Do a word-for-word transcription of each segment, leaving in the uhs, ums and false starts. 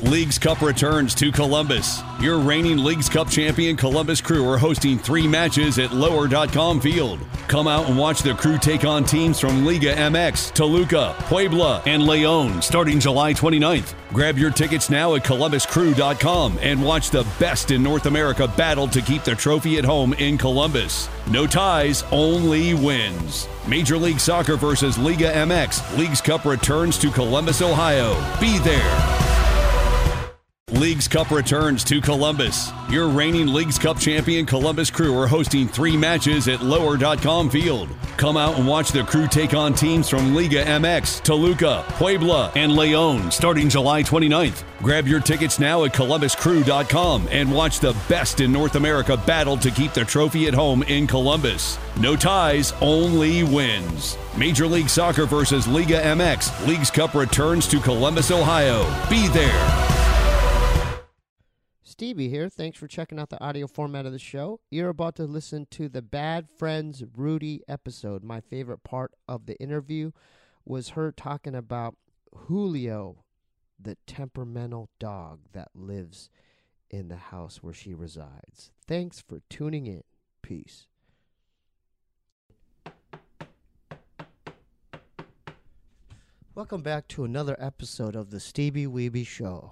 Leagues Cup returns to Columbus. Your reigning Leagues Cup champion Columbus Crew are hosting three matches at lower dot com Field. Come out and watch the Crew take on teams from Liga M X, Toluca, Puebla, and León starting July twenty-ninth. Grab your tickets now at columbus crew dot com and watch the best in North America battle to keep the trophy at home in Columbus. No ties, only wins. Major League Soccer versus Liga M X. Leagues Cup returns to Columbus, Ohio. Be there. Leagues Cup returns to Columbus. Your reigning Leagues Cup champion Columbus Crew are hosting three matches at lower dot com Field. Come out and watch the Crew take on teams from Liga M X, Toluca, Puebla, and León starting July twenty-ninth. Grab your tickets now at columbus crew dot com and watch the best in North America battle to keep the trophy at home in Columbus. No ties, only wins. Major League Soccer versus Liga M X. Leagues Cup returns to Columbus, Ohio. Be there. Stevie here. Thanks for checking out the audio format of the show. You're about to listen to the Bad Friends Rudy episode. My favorite part of the interview was her talking about Julio, the temperamental dog that lives in the house where she resides. Thanks for tuning in. Peace. Welcome back to another episode of the Stevie Weeby Show.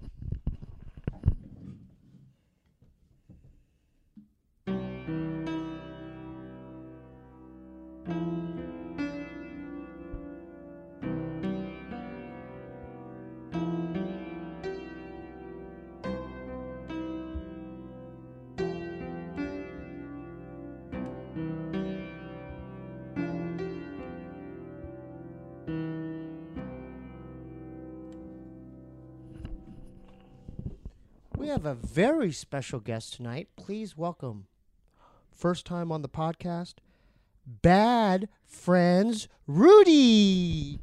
We have a very special guest tonight. Please welcome, first time on the podcast, Bad Friends Rudy.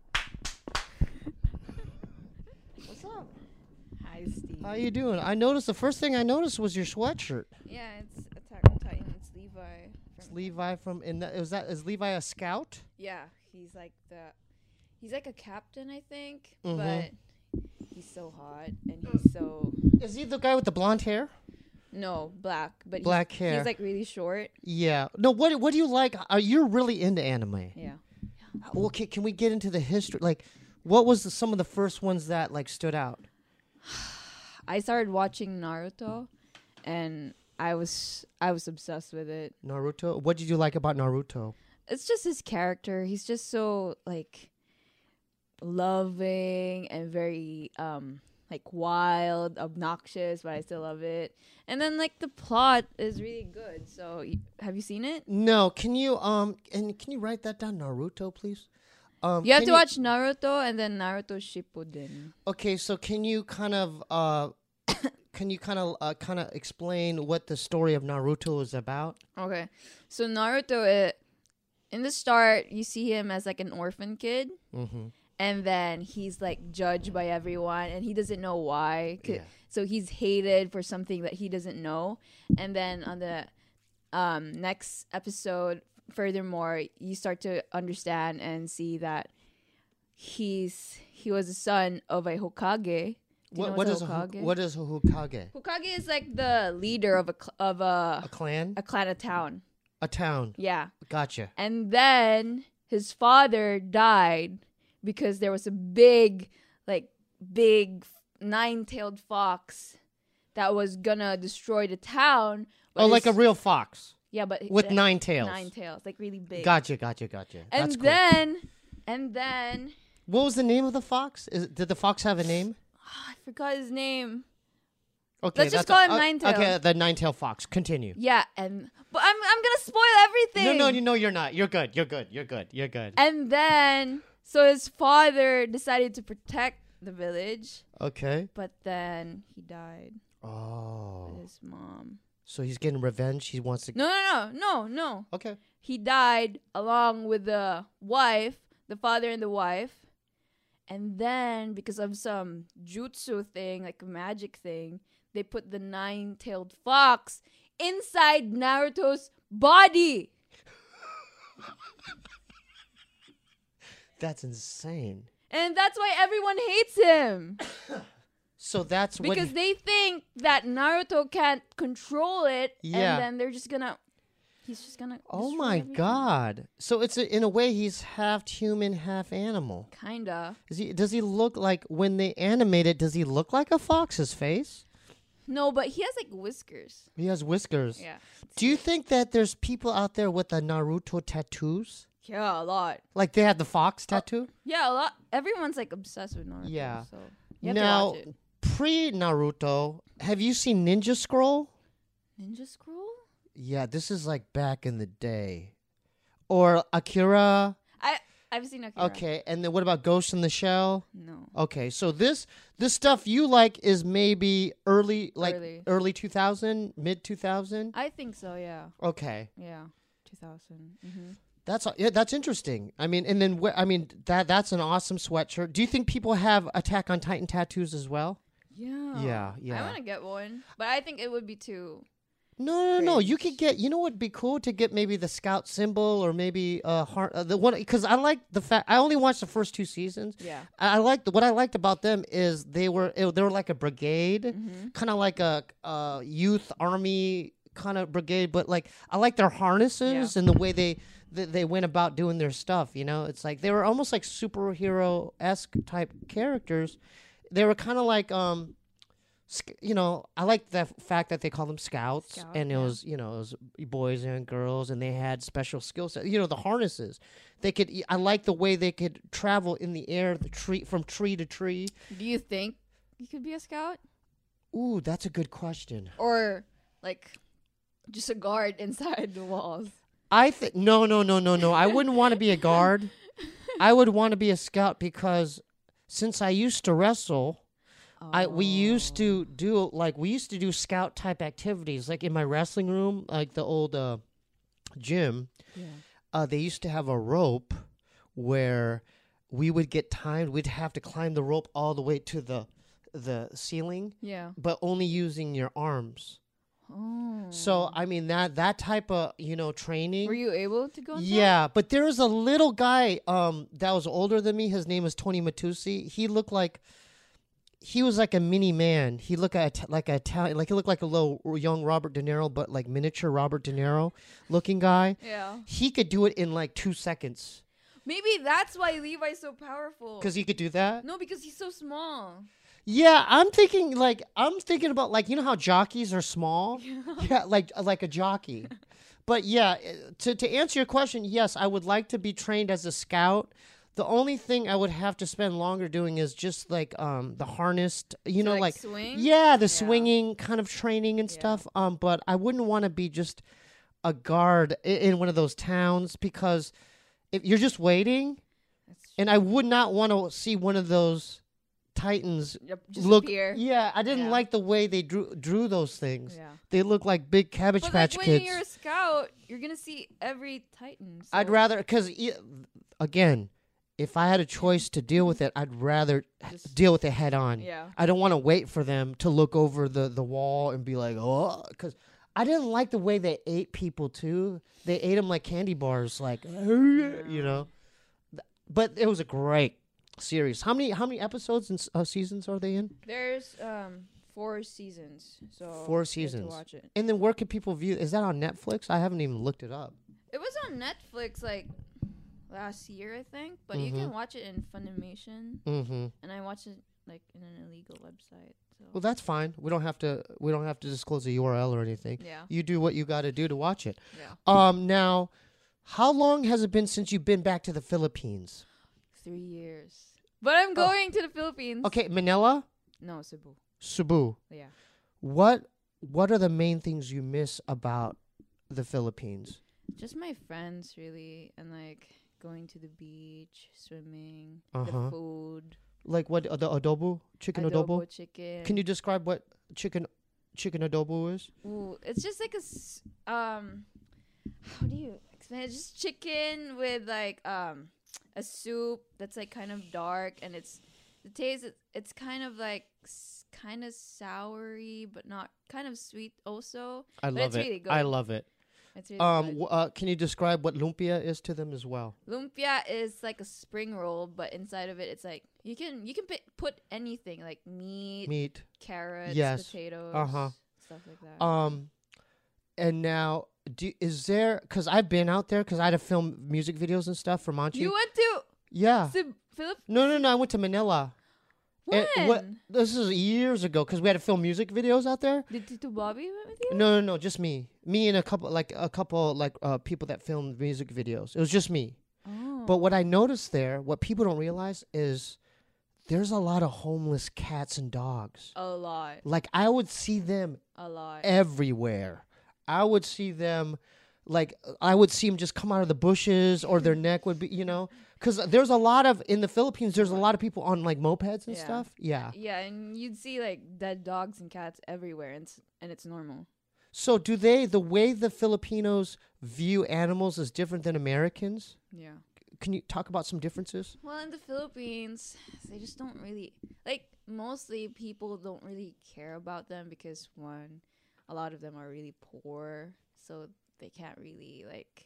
What's up? Hi, Steve. How you doing? I noticed, the first thing I noticed was your sweatshirt. Yeah, it's Attack on Titan. It's Levi. It's Levi from, in the, is that, is Levi a scout? Yeah, he's like the, he's like a captain, I think, Mhm. but he's so hot and he's so. Is he the guy with the blonde hair? No, black, but Black he's, hair. He's like really short. Yeah. No, what what do you like? Are you really into anime? Yeah. Well, can, can we get into the history? Like, what was the, some of the first ones that like stood out? I started watching Naruto, and I was I was obsessed with it. Naruto. What did you like about Naruto? It's just his character. He's just so like loving and very um like wild, obnoxious, but I still love it. And then like the plot is really good. So y- have you seen it? No. Can you um and can you write that down, Naruto, please? Um, You have can to watch Naruto and then Naruto Shippuden. Okay, so can you kind of uh can you kind of uh, kind of explain what the story of Naruto is about? Okay, so Naruto, it, in the start, you see him as like an orphan kid. Mm-hmm. And then he's like judged by everyone and he doesn't know why. C- Yeah. So he's hated for something that he doesn't know. And then on the um, next episode, furthermore, you start to understand and see that he's he was a son of a Hokage. Do you What know what what's is a a, Hokage? Hu- what is a Hokage? Hokage is like the leader of a cl- of a A clan? a clan, a town. A town. Yeah. Gotcha. And then his father died because there was a big, like, big nine-tailed fox that was gonna destroy the town. but Oh, like a his- real fox yeah, but with uh, nine tails. Nine tails, like really big. Gotcha, gotcha, gotcha. And That's cool. then, and then, What was the name of the fox? Is, did the fox have a name? oh, I forgot his name. Okay, Let's just that's call a- him uh, Ninetail. Okay, the nine-tailed fox. Continue. Yeah, and but I'm I'm gonna spoil everything. No, no, you know you're not. You're good. You're good. You're good. You're good. And then, so his father decided to protect the village, Okay. but then he died Oh. with his mom. So he's getting revenge. He wants to. No, no, no, no, no. Okay. He died along with the wife, the father and the wife. And then, because of some jutsu thing, like a magic thing, they put the nine-tailed fox inside Naruto's body. That's insane. And that's why everyone hates him. So that's what because they think that Naruto can't control it, Yeah. and then they're just gonna. He's just gonna. Oh destroy my everything. god! So it's a, in a way he's half human, half animal. Kinda. Is he? Does he look like when they animate it? Does he look like a fox's face? No, but he has like whiskers. He has whiskers. Yeah. Do you think that there's people out there with the Naruto tattoos? Yeah, a lot. Like they had the fox tattoo? Yeah, a lot. Everyone's like obsessed with Naruto. Yeah. So you have Now, to watch it. pre Naruto, have you seen Ninja Scroll? Ninja Scroll. Yeah, this is like back in the day. Or Akira. I I've seen Akira. Okay, and then what about Ghost in the Shell? No. Okay, so this this stuff you like is maybe early, like Early. early two thousand, mid two thousand. I think so. Yeah. Okay, Yeah. Two thousand. Mm-hmm. that's yeah, that's interesting. I mean, and then wh- I mean that that's an awesome sweatshirt. Do you think people have Attack on Titan tattoos as well? Yeah. Yeah, yeah. I want to get one, but I think it would be too. No, no, no, no. You Cringe. could get. You know what'd be cool to get maybe the Scout symbol or maybe uh, heart, uh the one because I like the fact I only watched the first two seasons. Yeah. I, I liked what I liked about them is they were it, they were like a brigade, Mm-hmm. kind of like a, a youth army kind of brigade, but like I like their harnesses Yeah. and the way they, they they went about doing their stuff. You know, it's like they were almost like superhero esque type characters. They were kind of like um. sc- You know, I like the fact that they call them scouts, Scout, and it yeah. was, you know, it was boys and girls, and they had special skill sets. You know, the harnesses. They could. I like the way they could travel in the air, the tree from tree to tree. Do you think you could be a scout Ooh, that's a good question. or like just a guard inside the walls? I think no, no, no, no, no. I wouldn't want to be a guard. I would want to be a scout because since I used to wrestle, I we used to do like we used to do scout type activities like in my wrestling room, like the old uh, gym. Yeah. Uh, they used to have a rope where we would get timed. We'd have to climb the rope all the way to the the ceiling, Yeah. but only using your arms. Oh. So I mean that that type of you know training. Were you able to go? Inside? Yeah, but there was a little guy um that was older than me. His name was Tony Matusi. He looked like he was like a mini man. He looked at like a Italian, like he looked like a little young Robert De Niro, but like miniature Robert De Niro looking guy. Yeah. He could do it in like two seconds Maybe that's why Levi's so powerful. because he could do that. No, because he's so small. Yeah, I'm thinking like I'm thinking about like you know how jockeys are small. Yeah, like like a jockey. But yeah, to to answer your question, yes, I would like to be trained as a scout. The only thing I would have to spend longer doing is just like um the harness, you To, know, like, like swing? yeah, the Yeah. swinging kind of training and Yeah. stuff. Um, but I wouldn't want to be just a guard i- in one of those towns because if you're just waiting, That's true. and I would not want to see one of those titans Yep, just look. appear. Yeah, I didn't Yeah. like the way they drew drew those things. Yeah. They look like big Cabbage But Patch like when Kids. you're a scout, you're gonna see every Titan. I'd so rather, because again, if I had a choice to deal with it, I'd rather Just- deal with it head on. Yeah. I don't want to wait for them to look over the, the wall and be like, oh, because I didn't like the way they ate people too. They ate them like candy bars, like, you know. But it was a great series. How many how many episodes and s- uh, seasons are they in? There's um four seasons, so Four you have to seasons. watch it. And then where can people view? Is that on Netflix? I haven't even looked it up. It was on Netflix like last year, I think, but you Mhm. can watch it in Funimation, Mm-hmm. and I watched it like in an illegal website. So Well, that's fine. We don't have to. We don't have to disclose a U R L or anything. yeah, You do what you got to do to watch it. yeah, Um, now, how long has it been since you've been back to the Philippines? three years. But I'm going to the Philippines. Oh. Okay, Manila, No, Cebu. Cebu. Yeah. What What are the main things you miss about the Philippines? Just my friends, really, and like going to the beach, swimming, Uh-huh. the food, Like what uh, the adobo, chicken adobo? adobo chicken. Can you describe what chicken chicken adobo is? Ooh, it's just like a s- um, how do you explain? It's just chicken with like um a soup that's like kind of dark, and it's the taste. It, it's kind of like s- kind of soury, but not kind of sweet also. I But love it's it. really good. I love it. It's really Um, good. w- uh, can you describe what lumpia is to them as well? Lumpia is like a spring roll, but inside of it, it's like you can you can pi- put anything like meat, Meat. carrots, Yes. potatoes, Uh-huh. stuff like that. Um, and now, do is there? Because I've been out there because I had to film music videos and stuff for Manchi. you went to yeah. Sib- Philip? No, no, no. I went to Manila. When? And what- This is years ago because we had to film music videos out there. Did Tito Bobby went with you? No, no, no, just me. Me and a couple, like a couple, like uh, people that filmed music videos. It was just me. Oh. But what I noticed there, what people don't realize is there's a lot of homeless cats and dogs. a lot, Like I would see them a lot. everywhere. I would see them, like I would see them just come out of the bushes, or their neck would be, you know, because there's a lot of in the Philippines. There's a lot of people on like mopeds and Yeah. stuff. Yeah. Yeah, and you'd see like dead dogs and cats everywhere, and it's, and it's normal. So do they? The way the Filipinos view animals is different than Americans. Yeah. Can you talk about some differences? Well, in the Philippines, they just don't really like. Mostly, people don't really care about them because one, a lot of them are really poor, so they can't really like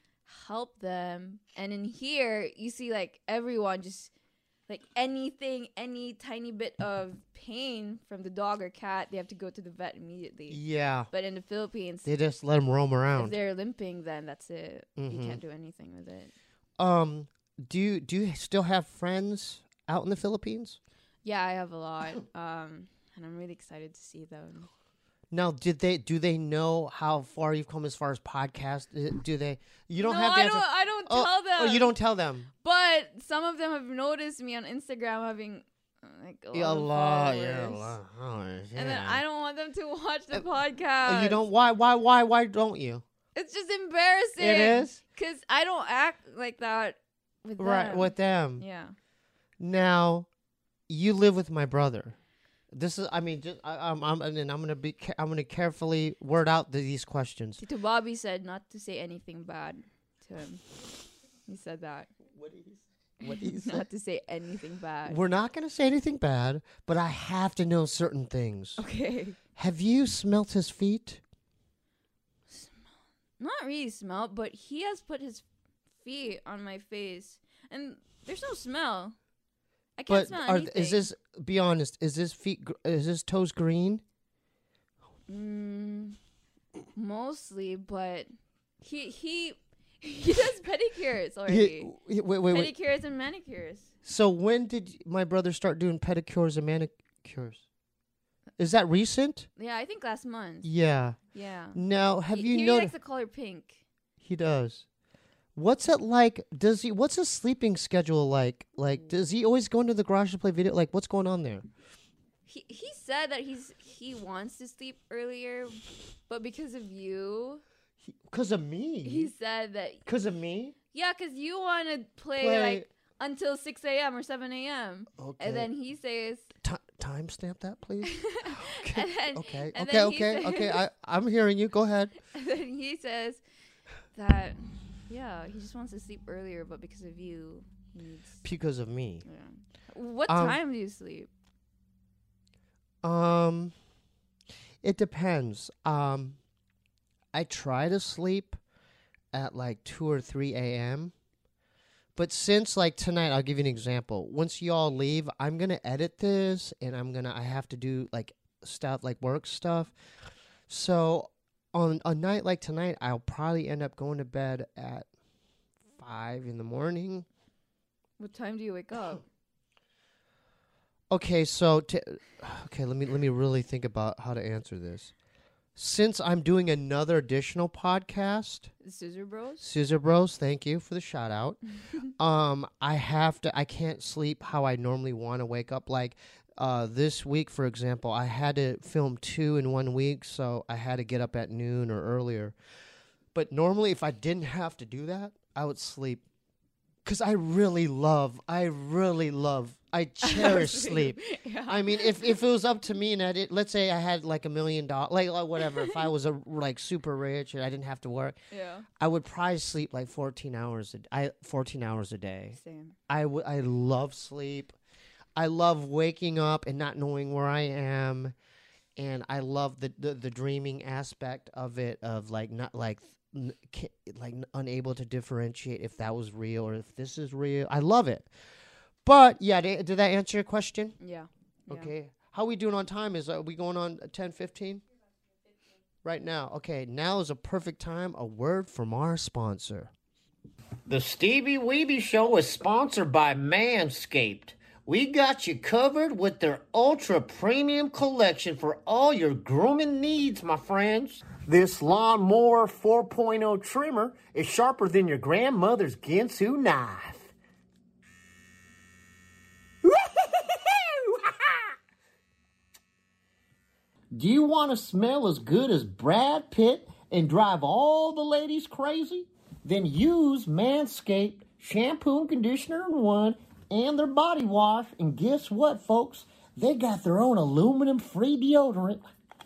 help them. And in here, you see like everyone just like anything, any tiny bit of pain from the dog or cat, they have to go to the vet immediately. Yeah. But in the Philippines, They just let them roam if around. they're limping, then that's it. You Mhm. can't do anything with it. Um, do you do you still have friends out in the Philippines? Yeah, I have a lot, um, and I'm really excited to see them. Now, did they do they know how far you've come as far as podcast? Uh, Do they? You don't no, have to I answer. don't. I don't Oh, tell them. Oh, you don't tell them. But some of them have noticed me on Instagram having uh, like a Yeah, a lot, lot, of yeah, a followers. lot. of followers, And then yeah. I don't want them to watch the Uh, podcast. Oh, you don't. Why? Why? Why? Why don't you? It's just embarrassing. It is because I don't act like that with right them. with them. Yeah. Now, you live with my brother. This is. I mean, just I, I'm. I'm. And then I'm gonna be. ca- I'm gonna carefully word out the, these questions. Tito Bobby said not to say anything bad to him. He said that. What do you? What do you say? Not to say anything bad. We're not gonna say anything bad, but I have to know certain things. Okay. Have you smelt his feet? Not really smell, but he has put his feet on my face, and there's no smell. I can't But smell are, anything. is this? Be honest. Is this feet? gr- Is his toes green? Mm, mostly, but he he he does pedicures already. He- he- wait, wait, wait. Pedicures and manicures. So when did my brother start doing pedicures and manicures? Is that recent? Yeah, I think last month. Yeah. Yeah. Now, have he, you he noticed? likes the color pink. He does. What's it like? Does he? What's his sleeping schedule like? Like, does he always go into the garage to play video? Like, what's going on there? He he said that he's he wants to sleep earlier, but because of you, Because of me. he said that Because of me. yeah, because you want to play, Play- like until six a.m. or seven a.m. Okay. And then he says, Ti timestamp that, please. Okay. and then, Okay. and Okay. then he Okay. says- Okay. I I'm hearing you. Go ahead. and then he says that yeah, he just wants to sleep earlier, but because of you, he needs. Because of me. Yeah. What Um, time do you sleep? Um, it depends. Um, I try to sleep at like two or three a.m. But since like tonight, I'll give you an example. Once y'all leave, I'm gonna edit this, and I'm gonna I have to do like stuff like work stuff. So on a night like tonight, I'll probably end up going to bed at five in the morning. What time do you wake up? Okay, so t- okay, let me let me really think about how to answer this. Since I'm doing another additional podcast, The Scissor Bros? Scissor Bros, thank you for the shout out. um, I have to I can't sleep how I normally want to wake up. Like uh, this week, for example, I had to film two in one week, so I had to get up at noon or earlier. But normally, if I didn't have to do that, I would sleep. Because I really love, I really love, I cherish sleep. Yeah. I mean, if, if it was up to me and I did, let's say I had like a million dollars, like, like whatever, if I was a, like super rich and I didn't have to work, yeah. I would probably sleep like fourteen hours, a, I, fourteen hours a day. Same. I would, I love sleep. I love waking up and not knowing where I am. And I love the, the, the dreaming aspect of it, of like, not like n- ca- like n- unable to differentiate if that was real or if this is real. I love it. But yeah, did, did that answer your question? Yeah. yeah. Okay. How we doing on time? Is are we going on ten fifteen? Right now. Okay, now is a perfect time. A word from our sponsor. The Stevie Weeby Show is sponsored by Manscaped. We got you covered with their ultra premium collection for all your grooming needs, my friends. This Lawnmower four point oh trimmer is sharper than your grandmother's Ginsu knife. Do you want to smell as good as Brad Pitt and drive all the ladies crazy? Then use Manscaped shampoo and conditioner in one and their body wash. And guess what, folks? They got their own aluminum-free deodorant.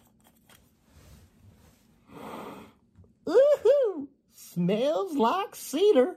Woohoo! Smells like cedar.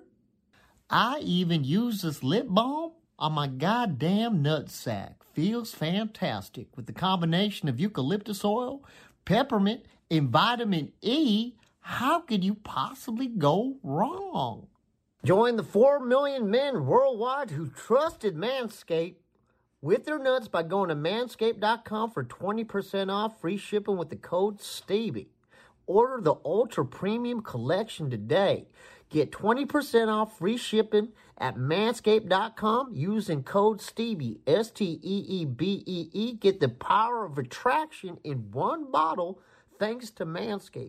I even use this lip balm on my goddamn nutsack. Feels fantastic with the combination of eucalyptus oil, peppermint, and vitamin E. How could you possibly go wrong? Join the four million men worldwide who trusted Manscaped with their nuts by going to manscaped dot com for twenty percent off free shipping with the code Stevie. Order the Ultra Premium Collection today. Get twenty percent off free shipping at manscaped dot com using code Stevie, S T E E B E E. Get the power of attraction in one bottle thanks to Manscaped.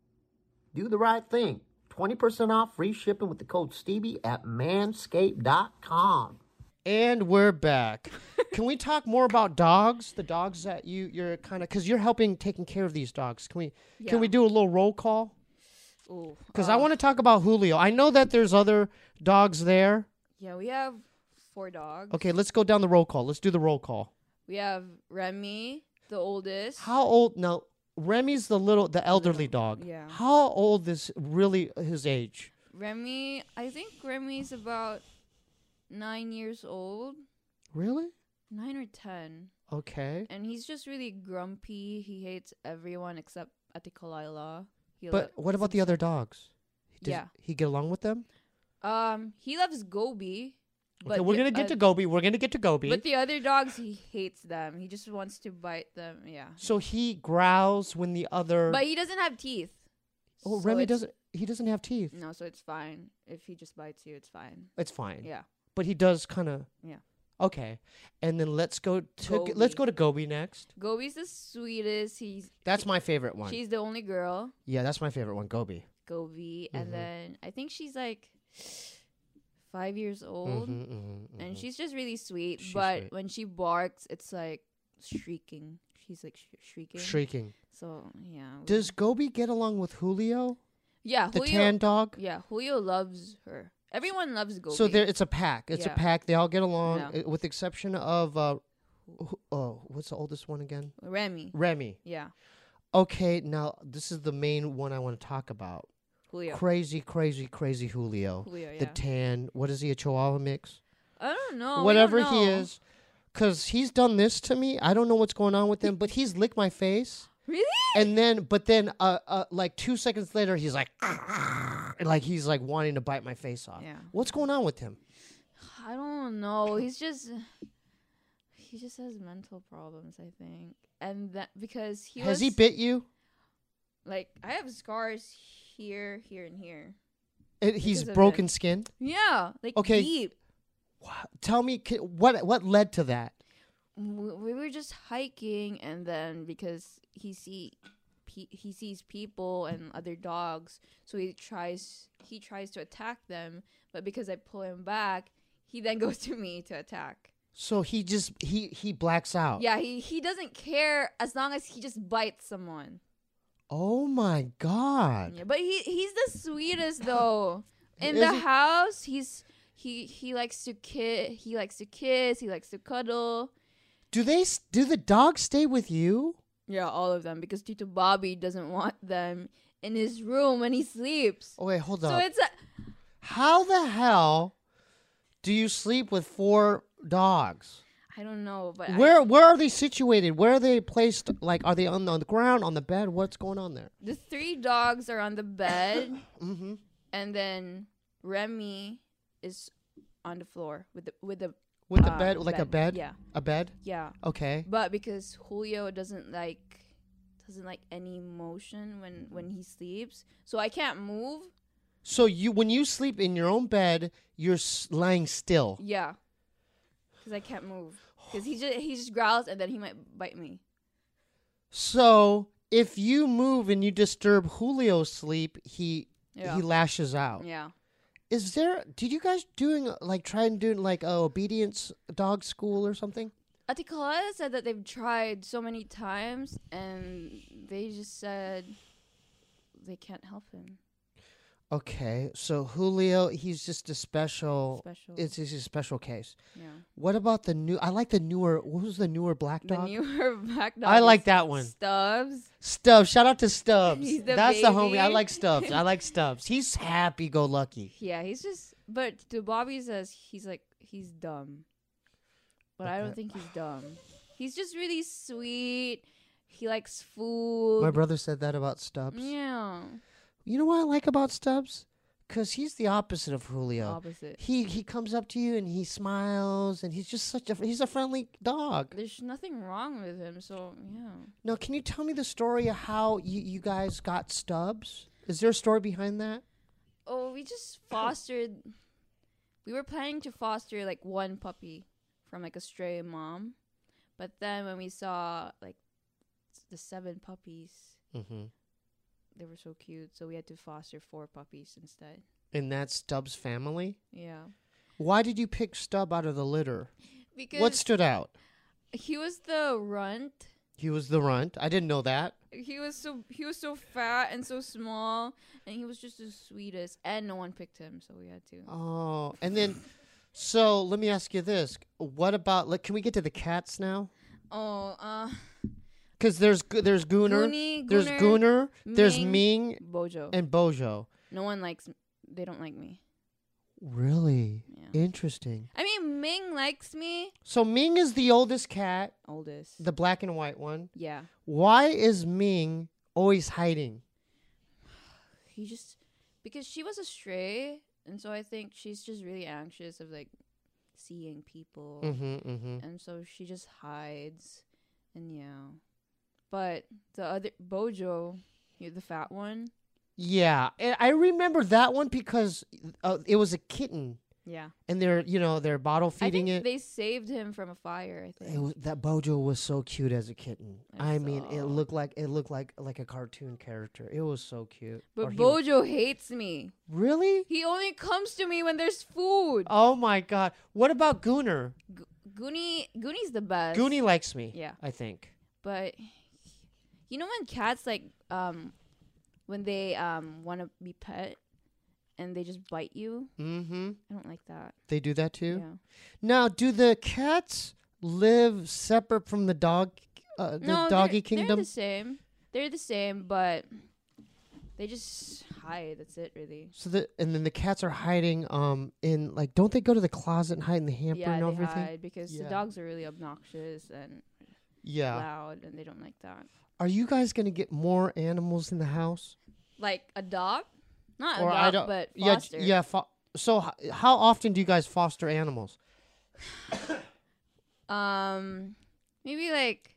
Do the right thing. twenty percent off free shipping with the code Stevie at manscaped dot com. And we're back. Can we talk more about dogs? The dogs that you, you're kind of, because you're helping taking care of these dogs. Can we, Yeah. can we do a little roll call? Because uh, I want to talk about Julio. I know that there's other dogs there. Yeah, we have four dogs. Okay, let's go down the roll call. Let's do the roll call. We have Remy, the oldest. How old? Now, Remy's the little, the elderly Little, dog. yeah. How old is really his age? Remy, I think Remy's about nine years old. Really? Nine or ten. Okay. And he's just really grumpy. He hates everyone except Atikalila. He But lo- what about the other dogs? Does Yeah. he get along with them? Um, he loves Gobi. Okay, we're the- gonna get uh, to Gobi. We're gonna get to Gobi. But the other dogs, he hates them. He just wants to bite them. Yeah. So he growls when the other. But he doesn't have teeth. oh, So Remy it's- doesn't. He doesn't have teeth. No, so it's fine. If he just bites you, it's fine. It's fine. Yeah. But he does kind of. Yeah. Okay, and then let's go to Gobi. let's go to Gobi next. Gobi's the sweetest. He's That's my favorite one. she's the only girl. Yeah, that's my favorite one, Gobi. Gobi, Mhm. and then I think she's like five years old, Mhm, mhm, and mhm. she's just really sweet. She's but sweet. when she barks, it's like shrieking. She's like sh- shrieking. Shrieking. So yeah. we- Does Gobi get along with Julio, yeah the Julio? tan dog? Yeah, Julio loves her. Everyone loves Gobi. So there, it's a pack. It's Yeah. a pack. They all get along, Yeah. uh, with the exception of uh, who- oh, what's the oldest one again? Remy. Remy. Yeah, Okay, now this is the main one I want to talk about. Julio. Crazy, crazy, crazy Julio. Julio. Yeah. The tan. What is he? A Chihuahua mix? I don't know. we Whatever don't he know. is, because he's done this to me. I don't know what's going on with him, but he's licked my face. Really? And then, but then, uh, uh, like two seconds later, he's like, and like he's like wanting to bite my face off. Yeah. What's going on with him? I don't know. He's just he just has mental problems, I think. And that because he Has was he bit you? like I have scars here, here and here. It, he's Because of broken it. skin. Yeah, like Okay. deep. Wow. Tell me, ca- what what led to that? W- We were just hiking, and then because he see pe- he sees people and other dogs, so he tries he tries to attack them. But because I pull him back, he then goes to me to attack. So he just he he blacks out. Yeah, he he doesn't care as long as he just bites someone. Oh my God. Yeah, but he he's the sweetest though. In Is the he? house, he's he he likes to kiss. He likes to kiss. He likes to cuddle. Do they s- do the dogs stay with you? Yeah, all of them because Tito Bobby doesn't want them in his room when he sleeps. Oh wait, hold So on. it's a, How the hell do you sleep with four dogs? I don't know, but I, Where where are they situated? Where are they placed? Like, are they on the, on the ground, on the bed? What's going on there? the three dogs are on the bed, Mm-hmm. and then Remy is on the floor with the with the With the uh, bed, like a bed? Yeah, A bed? yeah. Okay. But because Julio doesn't like doesn't like any motion when when he sleeps, so I can't move. So you, when you sleep in your own bed, you're s- lying still. Yeah, because I can't move. Because he just he just growls and then he might bite me. So if you move and you disturb Julio's sleep, he Yeah. he lashes out. Yeah. Is there? Did you guys doing like try and do like a obedience dog school or something? Atikalaya said that they've tried so many times and they just said they can't help him. Okay, so Julio, he's just a special. Special. It's just a special case. Yeah. What about the new? I like the newer. What was the newer black The dog? newer black dog. I like is that one. Stubbs. Stubbs. Shout out to Stubbs. He's the That's the homie. I baby. like Stubbs. I like Stubbs. He's happy go lucky. Yeah, he's just. But to Bobby says he's like he's dumb, but I Okay. don't think he's dumb. He's just really sweet. He likes food. My brother said that about Stubbs. Yeah. You know what I like about Stubbs? Because he's the opposite of Julio. Opposite. He he comes up to you and he smiles and he's just such a he's a friendly dog. There's nothing wrong with him, so yeah. Now, can you tell me the story of how you, you guys got Stubbs? Is there a story behind that? Oh, we just fostered. We were planning to foster like one puppy from like a stray mom, but then when we saw like s- the seven puppies, Mm-hmm. they were so cute, so we had to foster four puppies instead. And that's Stubbs' family? Yeah, Why did you pick Stubb out of the litter? because What stood out? he was the runt. He was the runt. I didn't know that. He was so he was so fat and so small, and he was just the sweetest. And no one picked him, so we had to. Oh, and then, so let me ask you this: what about? Like, can we get to the cats now? Oh, uh, Because there's Gu- there's Gunner, Goonie, there's Gunner, Gunner, there's Ming, Ming, Bojo. and Bojo. No one likes. They don't like me. Really Yeah. interesting. I mean, Ming likes me. So Ming is the oldest cat, Oldest. the black and white one. Yeah. Why is Ming always hiding? He just because she was a stray, and so I think she's just really anxious of like seeing people, Mm-hmm. Mm-hmm. and so she just hides. And yeah, but the other Bojo, you the fat one. Yeah, and I remember that one because uh, it was a kitten, Yeah. and they're you know they're bottle I feeding think it. they saved him from a fire. I think. It was, that Bojo was so cute as a kitten. I I mean, it saw. looked like it looked like like a cartoon character. It was so cute. Or But he- Bojo hates me. really? He only comes to me when there's food. Oh my god! What about Gunner? G- Goonie, Goonie's the best. Goonie likes me. Yeah. I think. But you know when cats like um when they um want to be pet and they just bite you? Mm-hmm. I don't like that. They do that too. Yeah. Now, do the cats live separate from the dog, uh, the No, doggy they're, kingdom? They're the same. They're the same, but they just hide. That's it, really. So the and then the cats are hiding um in like don't they go to the closet and hide in the hamper yeah, and they everything? hide because Yeah. the dogs are really obnoxious and Yeah. loud, and they don't like that. Are you guys gonna get more animals in the house? Like adopt, not Or I adopt, don't- but Yeah, foster. yeah. Fo- so h- how often do you guys foster animals? Um, maybe like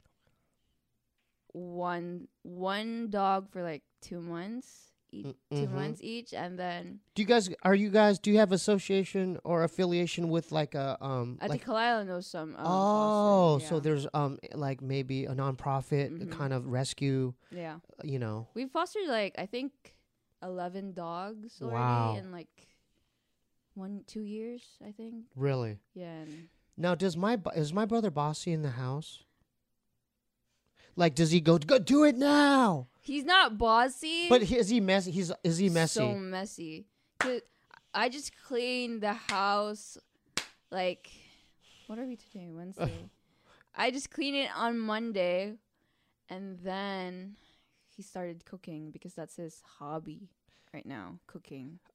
one one dog for like two months, each, Mm, two mhm. months each, and then Do you guys are you guys do you have association or affiliation with like a um I like think Kalila knows some. Um, oh foster, so yeah. there's um like maybe a nonprofit Mhm. kind of rescue yeah. you know We fostered like I think eleven dogs already Wow. in like one two years. I think. really. Yeah. And Now, does my bo- is my brother Bossy in the house? Like, does he go go do it now? he's not bossy. But he, is he messy? He's is he messy? So messy. 'Cause I just cleaned the house like what are we today? Wednesday. I just cleaned it on Monday and then he started cooking because that's his hobby right now, cooking.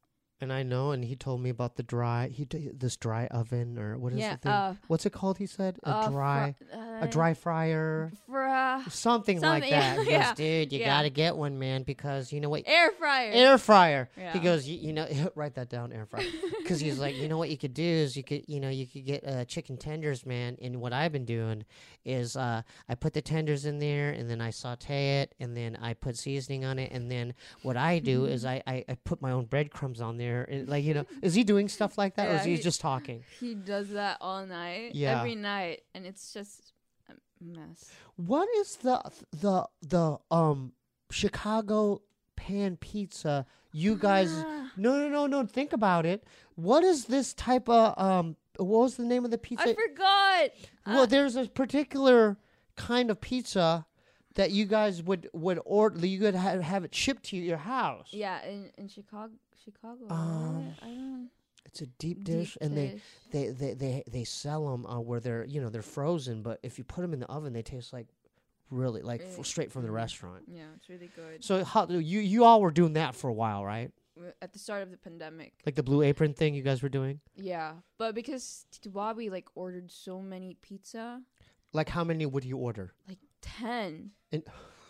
And I know, and he told me about the dry, he t- this dry oven, or what is Yeah, the thing? uh, What's it called, he said? A uh, dry, fr- uh, a dry fryer. Fra- Something, like Something, that. He yeah. goes, dude, you Yeah. gotta get one, man, because you know what? air fryer. Air fryer. Yeah. He goes, you, you know, write that down, air fryer. Because he's like, you know what you could do is you could, you know, you could get uh, chicken tenders, man. And what I've been doing is uh, I put the tenders in there, and then I saute it, and then I put seasoning on it, and then what I do is I, I, I put my own breadcrumbs on there. And, like, you know, is he doing stuff like that, or Yeah, is he, he- just talking? He does that all night. Yeah. Every night, and it's just a mess. What is the the the um Chicago pan pizza? You guys, no, no, no, no. Think about it. What is this type of um? What was the name of the pizza? I forgot. Well, Uh, there's a particular kind of pizza that you guys would would order. You could have, have it shipped to your house. yeah, in in Chicago, Chicago. Um, right? I don't. It's a deep Deep dish, and dish. they they they they they sell them uh, where they're you know they're frozen, but if you put them in the oven, they taste like really like Really? f- straight from the Mm. restaurant. Yeah, it's really good. So how you you all were doing that for a while, right? W- At the start of the pandemic. Like the Blue Apron thing you guys were doing? Yeah, but because Tito Bobby like ordered so many pizza, Like how many would you order? like ten. And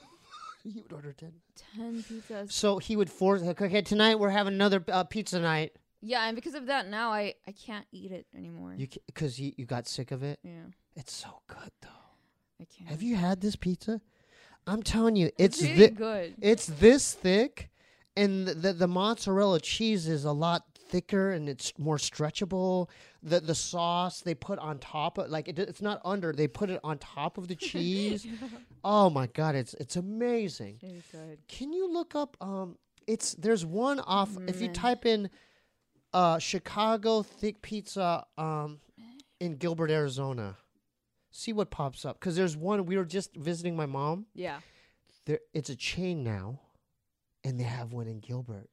you would order ten. ten pizzas. So he would force. Like, okay, tonight we're having another uh, pizza night. Yeah, and because of that, now I I can't eat it anymore. You because you, you got sick of it. yeah, It's so good though. I can't. Have you had this pizza? I'm telling you, it's It's really thi- good. it's this thick, and the, the the mozzarella cheese is a lot thicker and it's more stretchable. The the sauce they put on top of like it, it's not under. They put it on top of the cheese. Oh my god, it's it's amazing. It's really good. Can you look up? Um, it's there's one off. If you Mm. type in, uh, Chicago thick pizza, um, in Gilbert, Arizona, see what pops up. Because there's one. We were just visiting my mom. Yeah. There, it's a chain now, and they have one in Gilbert.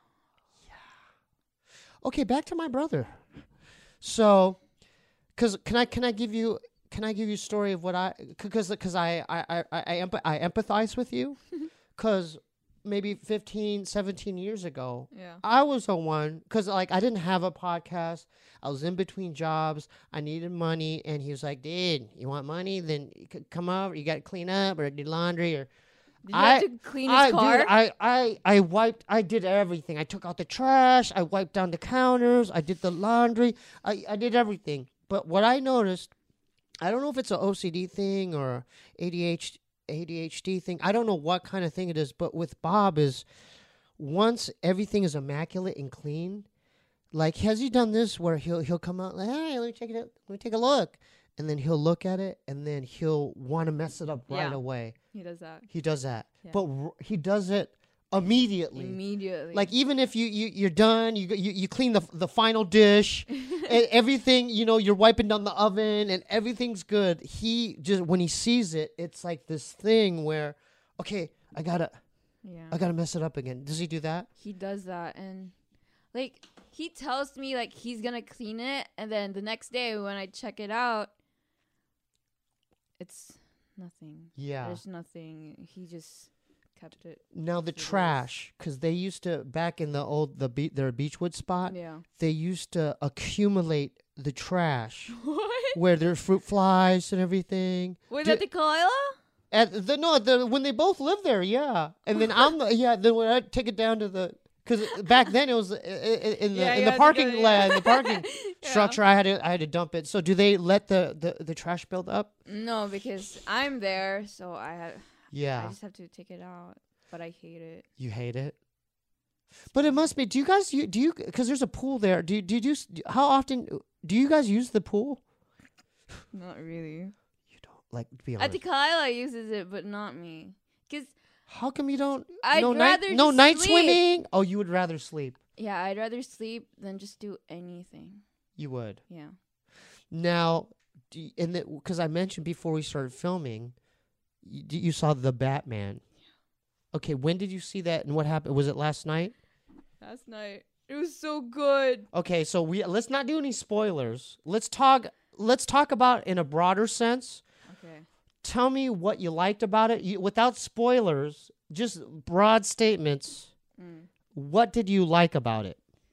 Yeah. Okay, back to my brother. So, cause can I can I give you can I give you a story of what I because because I I I I, I, empath- I empathize with you, cause maybe fifteen, seventeen years ago, Yeah. I was the one, because like I didn't have a podcast. I was in between jobs. I needed money, and he was like, "Dude, you want money? Then you could come over. You got to clean up or do laundry or." Did you I- have to clean his I, car? dude, I, I, I wiped. I did everything. I took out the trash. I wiped down the counters. I did the laundry. I, I did everything. But what I noticed, I don't know if it's an O C D thing or A D H D. A D H D thing. I don't know what kind of thing it is, but with Bob is once everything is immaculate and clean, like has he done this where he'll he'll come out like, hey, let me check it out, let me take a look, and then he'll look at it and then he'll want to mess it up right Yeah. away. he does that He does that, Yeah. but r- he does it immediately. immediately. Like even if you you you're done, you you, you clean the the final dish, and everything, you know, you're wiping down the oven and everything's good. He just when he sees it, it's like this thing where, okay, I gotta yeah. I gotta mess it up again. Does he do that? He does that, and like he tells me like he's gonna clean it, and then the next day when I check it out, it's nothing. Yeah. There's nothing. He just kept it. Now the It is. trash, because they used to back in the old the be- their Beechwood spot, Yeah. they used to accumulate the trash What? where there's fruit flies and everything. Was Do- that the Kalila? At the no, the when they both lived there, yeah. And then I'm the, yeah. Then when I take it down to the because back then it was i- i- in the Yeah, in you the had to parking go- lot, yeah. in the parking Yeah. structure. I had to I had to dump it. So do they let the the, the trash build up? No, because I'm there, so I have. I Yeah, just have to take it out, but I hate it. you hate it. But it must be. Do you guys you do you because there's a pool there? Do you, do you do s- how often do you guys use the pool? Not really. You don't like to be honest. Atikala uses it, but not me. Cause How come you don't? I'd no rather night, no just night sleep. swimming. Oh, you would rather sleep. yeah, I'd rather sleep than just do anything. You would. Yeah. Now, do you, and because I mentioned before we started filming, you, you saw the Batman. Okay, when did you see that, and what happened? Was it last night? Last night. It was so good. Okay, so we let's not do any spoilers. Let's talk. Let's talk about in a broader sense. Okay. Tell me what you liked about it, you, without spoilers. Just broad statements. Mm. What did you like about it?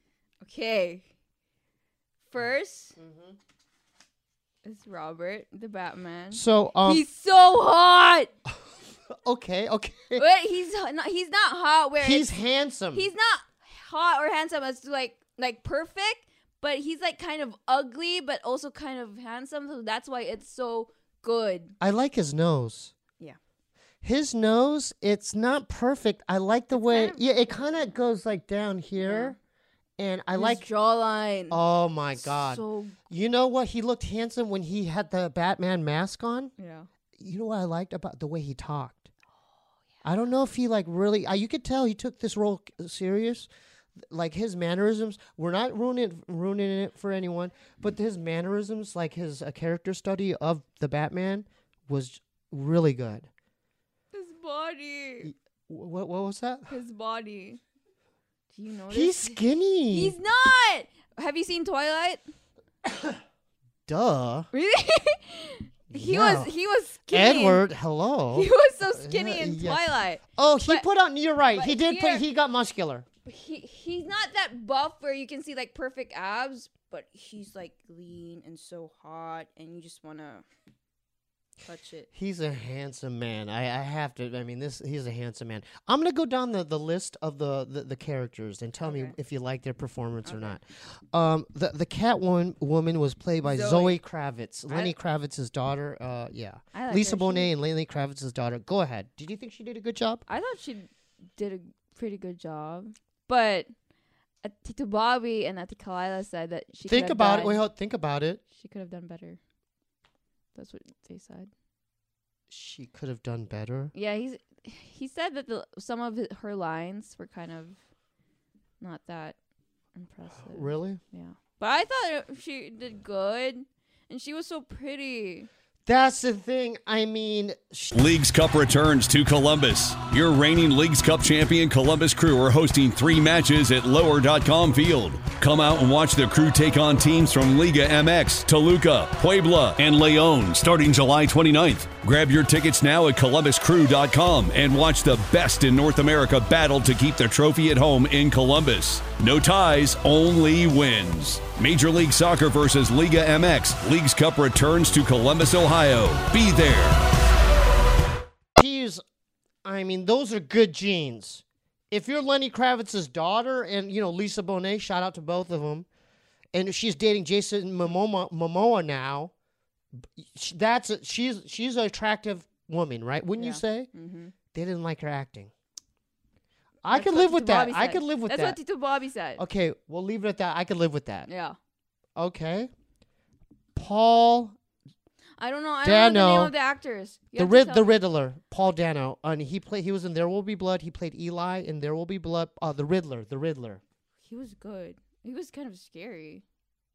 Okay. First Mhm. is Robert, the Batman. So um, he's so hot. okay, okay. Wait, he's h- not. He's not hot. Where He's it's- handsome. he's not hot or handsome as like like perfect, but he's like kind of ugly, but also kind of handsome. So that's why it's so good. I like his nose. Yeah. His nose, it's not perfect. I like the way. kind of- yeah, it kind of goes like down here, and I His like. jawline. Oh my god! So You know what? He looked handsome when he had the Batman mask on. yeah. You know what I liked about the way he talked? I don't know if he like really. Uh, you could tell he took this role c- serious. Like his mannerisms, we're not ruining ruining it for anyone, but his mannerisms, like his uh, character study of the Batman, was really good. His body. What what was that? His body. Do you know He's skinny. He's not. Have you seen Twilight? Duh. Really? he Yeah. was he was skinny. Edward, hello. He was so skinny Yeah, in yeah. Twilight. Oh, he But- put on. You're right. but He did here- put. He got muscular. He he's not that buff where you can see like perfect abs, but he's like lean and so hot, and you just wanna touch it. He's a handsome man. I, I have to. I mean, this. He's a handsome man. I'm gonna go down the, the list of the, the, the characters and tell me Okay. if you like their performance or Okay. not. Um, the the Catwoman woman was played by Zoe, Zoe. Kravitz, I- Lenny Kravitz's daughter. Uh, yeah, I like Lisa her. Bonet She- and Lenny Kravitz's daughter. Go ahead. Did you think she did a good job? I thought she did a pretty good job, but uh, Tito Bobby and Ati Kalila said that she think could have about done, it. Wait, hold, think about it. She could have done better. That's what they said. She could have done better. Yeah, he's he said that the some of hi- her lines were kind of not that impressive. Really? Yeah, but I thought it- she did good, and she was so pretty. That's the thing. I mean, sh- Leagues Cup returns to Columbus. Your reigning Leagues Cup champion Columbus Crew are hosting three matches at lower dot com Field. Come out and watch the Crew take on teams from Liga M X, Toluca, Puebla, and Leon starting July twenty-ninth. Grab your tickets now at columbus crew dot com and watch the best in North America battle to keep the trophy at home in Columbus. No ties, only wins. Major League Soccer versus Liga M X. Leagues Cup returns to Columbus, Ohio. Be there. she's, I mean, those are good genes. If you're Lenny Kravitz's daughter and, you know, Lisa Bonet, shout out to both of them, and she's dating Jason Momoa, Momoa now, sh- that's a, she's she's an attractive woman, right? Wouldn't you Yeah. say? Mm-hmm. They didn't like her acting. I That's could what live with Tito that. Bobby I said. could live with That's that. what Tito Bobby said. Okay, we'll leave it at that. I could live with that. Yeah. Okay. Paul I don't know. I don't know the name Dano. of the actors. You The have to Rid- tell the me. Riddler, Paul Dano, and he played. He was in There Will Be Blood. He played Eli in There Will Be Blood. Uh, the Riddler, the Riddler. He was good. He was kind of scary.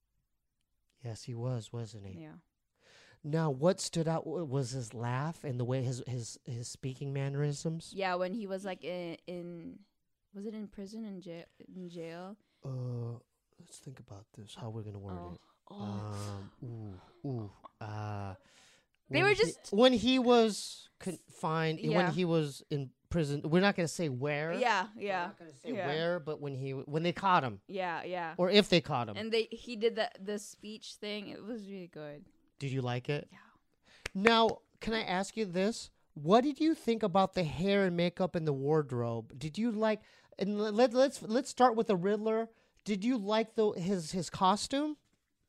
Yes, he was, wasn't he? Yeah. Now, what stood out w- was his laugh and the way his his his speaking mannerisms. Yeah, when he was like in, in was it in prison in jail in jail? Uh, let's think about this. How we're gonna word Oh. it? Oh. Um, ooh, ooh, uh. They when were he- just- when he was confined. Yeah. When he was in prison. We're not gonna say where. yeah, We're yeah. not gonna say yeah. where, but when he when they caught him, Yeah, yeah. or if they caught him. And they he did the the speech thing. It was really good. Did you like it? Yeah. Now, can I ask you this? What did you think about the hair and makeup and the wardrobe? Did you like? And let, let let's let's start with the Riddler. Did you like the his his costume?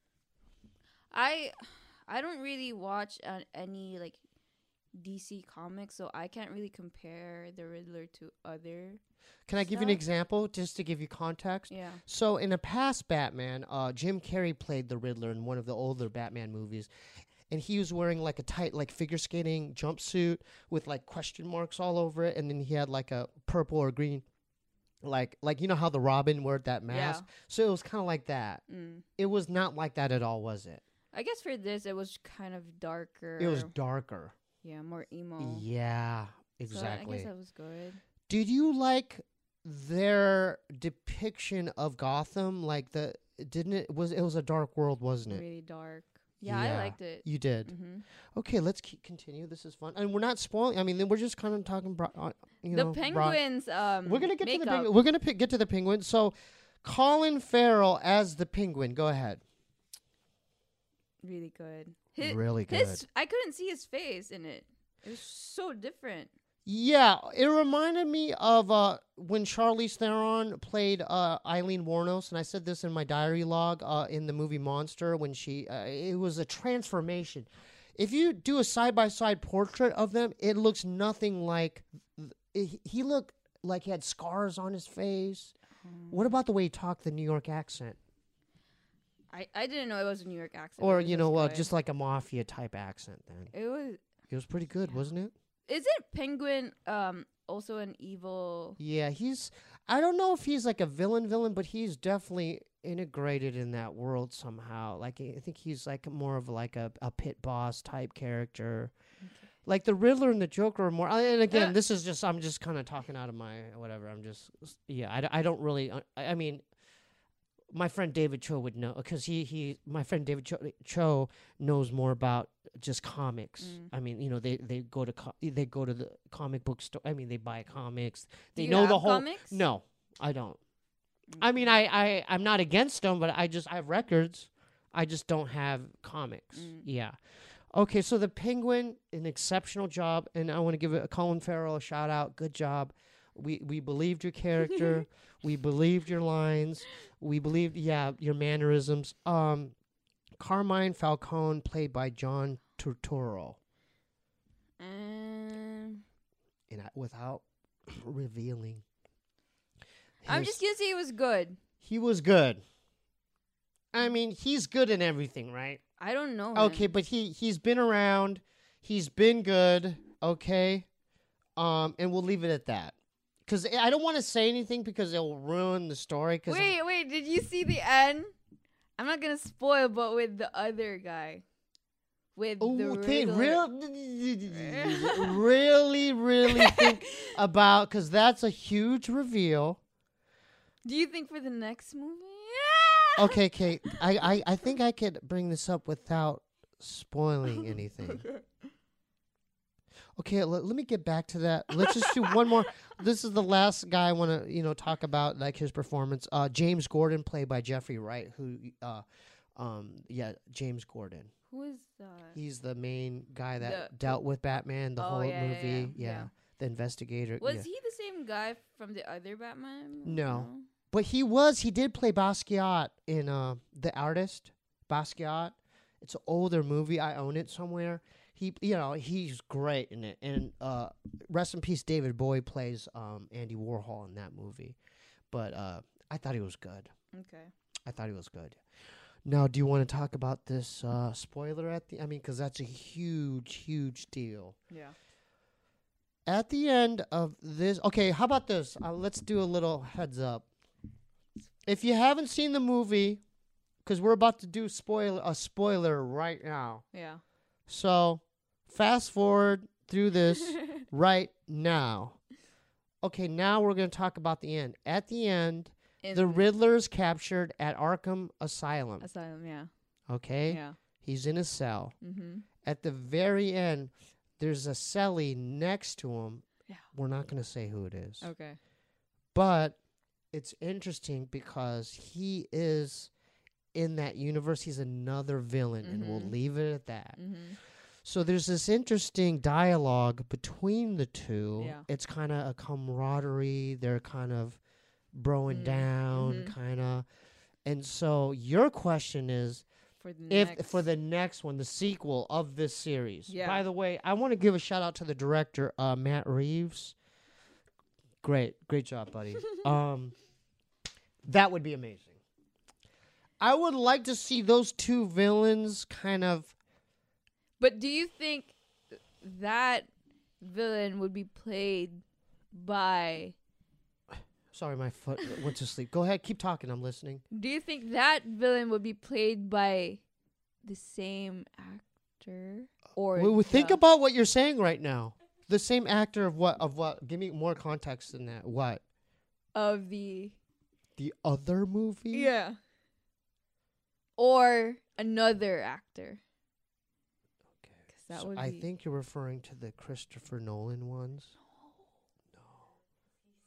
I I don't really watch uh, any like D C comics, so I can't really compare the Riddler to other. Can I give you an Stuff? example just to give you context? Yeah. So in a past Batman, uh, Jim Carrey played the Riddler in one of the older Batman movies, and he was wearing like a tight like figure skating jumpsuit with like question marks all over it, and then he had like a purple or green, like like you know how the Robin wore that mask. So it was kind of like that. Mm. It was not like that at all, was it? I guess for this it was kind of darker. It was darker. yeah, more emo. Yeah, So I exactly. guess that was good. Did you like their depiction of Gotham? Like the didn't it was it was a dark world, wasn't it? Really dark. Yeah, I liked it. You did. hmm Okay, let's keep, continue. This is fun, and we're not spoiling. I mean, then we're just kind of talking. Bro- uh, you The know, broad- penguins. Um, We're gonna get to the makeup. penguin. We're gonna pick, get to the penguin. So, Colin Farrell as the Penguin. Go ahead. Really good. His, really good. His, I couldn't see his face in it. It was so different. Yeah, it reminded me of uh, when Charlize Theron played uh, Eileen Wuornos, and I said this in my diary log uh, in the movie Monster, when she, uh, it was a transformation. If you do a side-by-side portrait of them, it looks nothing like, it, he looked like he had scars on his face. Um, what about the way he talked the New York accent? I, I didn't know it was a New York accent. Or, you know, uh, just like a mafia-type accent then. It was... It was pretty good, yeah. wasn't it? Isn't Penguin um also an evil? Yeah, he's. I don't know if he's like a villain, villain, but he's definitely integrated in that world somehow. Like I think he's like more of like a, a pit boss type character. Okay. Like the Riddler and the Joker are more. And again, uh, this is just I'm just kind of talking out of my whatever. I'm just yeah. I, I don't really. I, I mean. My friend David Cho would know because he, he my friend David Cho, Cho knows more about just comics. Mm. I mean, you know, they, they go to co- they go to the comic book store. I mean, they buy comics. They Do you know have the whole. Comics? No, I don't. Mm. I mean, I, I I'm not against them, but I just I have records. I just don't have comics. Mm. Yeah. Okay, so the Penguin, an exceptional job, and I want to give it a Colin Farrell a shout out. Good job. We we believed your character. We believed your lines. We believed, yeah, your mannerisms. Um, Carmine Falcone, played by John Turturro. Um, and I, without revealing, I'm just gonna say it was good. He was good. I mean, he's good in everything, right? I don't know. Okay, him. but he he's been around. He's been good. Okay, um, and we'll leave it at that. Because I don't want to say anything because it will ruin the story. Cause wait, wait, did you see the end? I'm not going to spoil, but with the other guy. With Ooh, the think, real, really, really think about, because that's a huge reveal. Do you think for the next movie? Yeah! Okay, Kate, I, I, I think I could bring this up without spoiling anything. Okay. Okay, let, let me get back to that. Let's just do one more. This is the last guy I want to, you know, talk about, like his performance. Uh, James Gordon, played by Jeffrey Wright, who, uh, um, yeah, James Gordon. Who is that? He's the main guy that the, dealt with Batman, the oh, whole yeah, movie. Yeah, yeah, yeah. yeah. The investigator. Was yeah. he the same guy from the other Batman? No. no. But he was, he did play Basquiat in uh, The Artist. Basquiat. It's an older movie. I own it somewhere. He, you know, he's great in it. And uh, rest in peace, David Bowie plays um, Andy Warhol in that movie. But uh, I thought he was good. Okay. I thought he was good. Now, do you want to talk about this uh, spoiler at the? I mean, because that's a huge, huge deal. Yeah. At the end of this, okay, how about this? Uh, let's do a little heads up. If you haven't seen the movie, because we're about to do spoiler a spoiler right now. Yeah. So, fast forward through this right now. Okay, now we're going to talk about the end. At the end, In the Riddler is captured at Arkham Asylum. Asylum, yeah. Okay? Yeah. He's in a cell. Mm-hmm. At the very end, there's a cellie next to him. Yeah. We're not going to say who it is. Okay. But it's interesting because he is in that universe. He's another villain, mm-hmm. and we'll leave it at that. Mm-hmm. So there's this interesting dialogue between the two. Yeah. It's kind of a camaraderie. They're kind of broing mm. down, mm-hmm. kind of. And so your question is, for the if next. for the next one, the sequel of this series. Yeah. By the way, I want to give a shout out to the director, uh, Matt Reeves. Great, great job, buddy. um, that would be amazing. I would like to see those two villains kind of. But do you think that villain would be played by? Sorry, my foot went to sleep. Go ahead, keep talking. I'm listening. Do you think that villain would be played by the same actor, or well, think about what you're saying right now? The same actor of what? Of what? Give me more context than that. What? Of the. The other movie? Yeah. Or another actor. Okay. That so would I be think you're referring to the Christopher Nolan ones. No.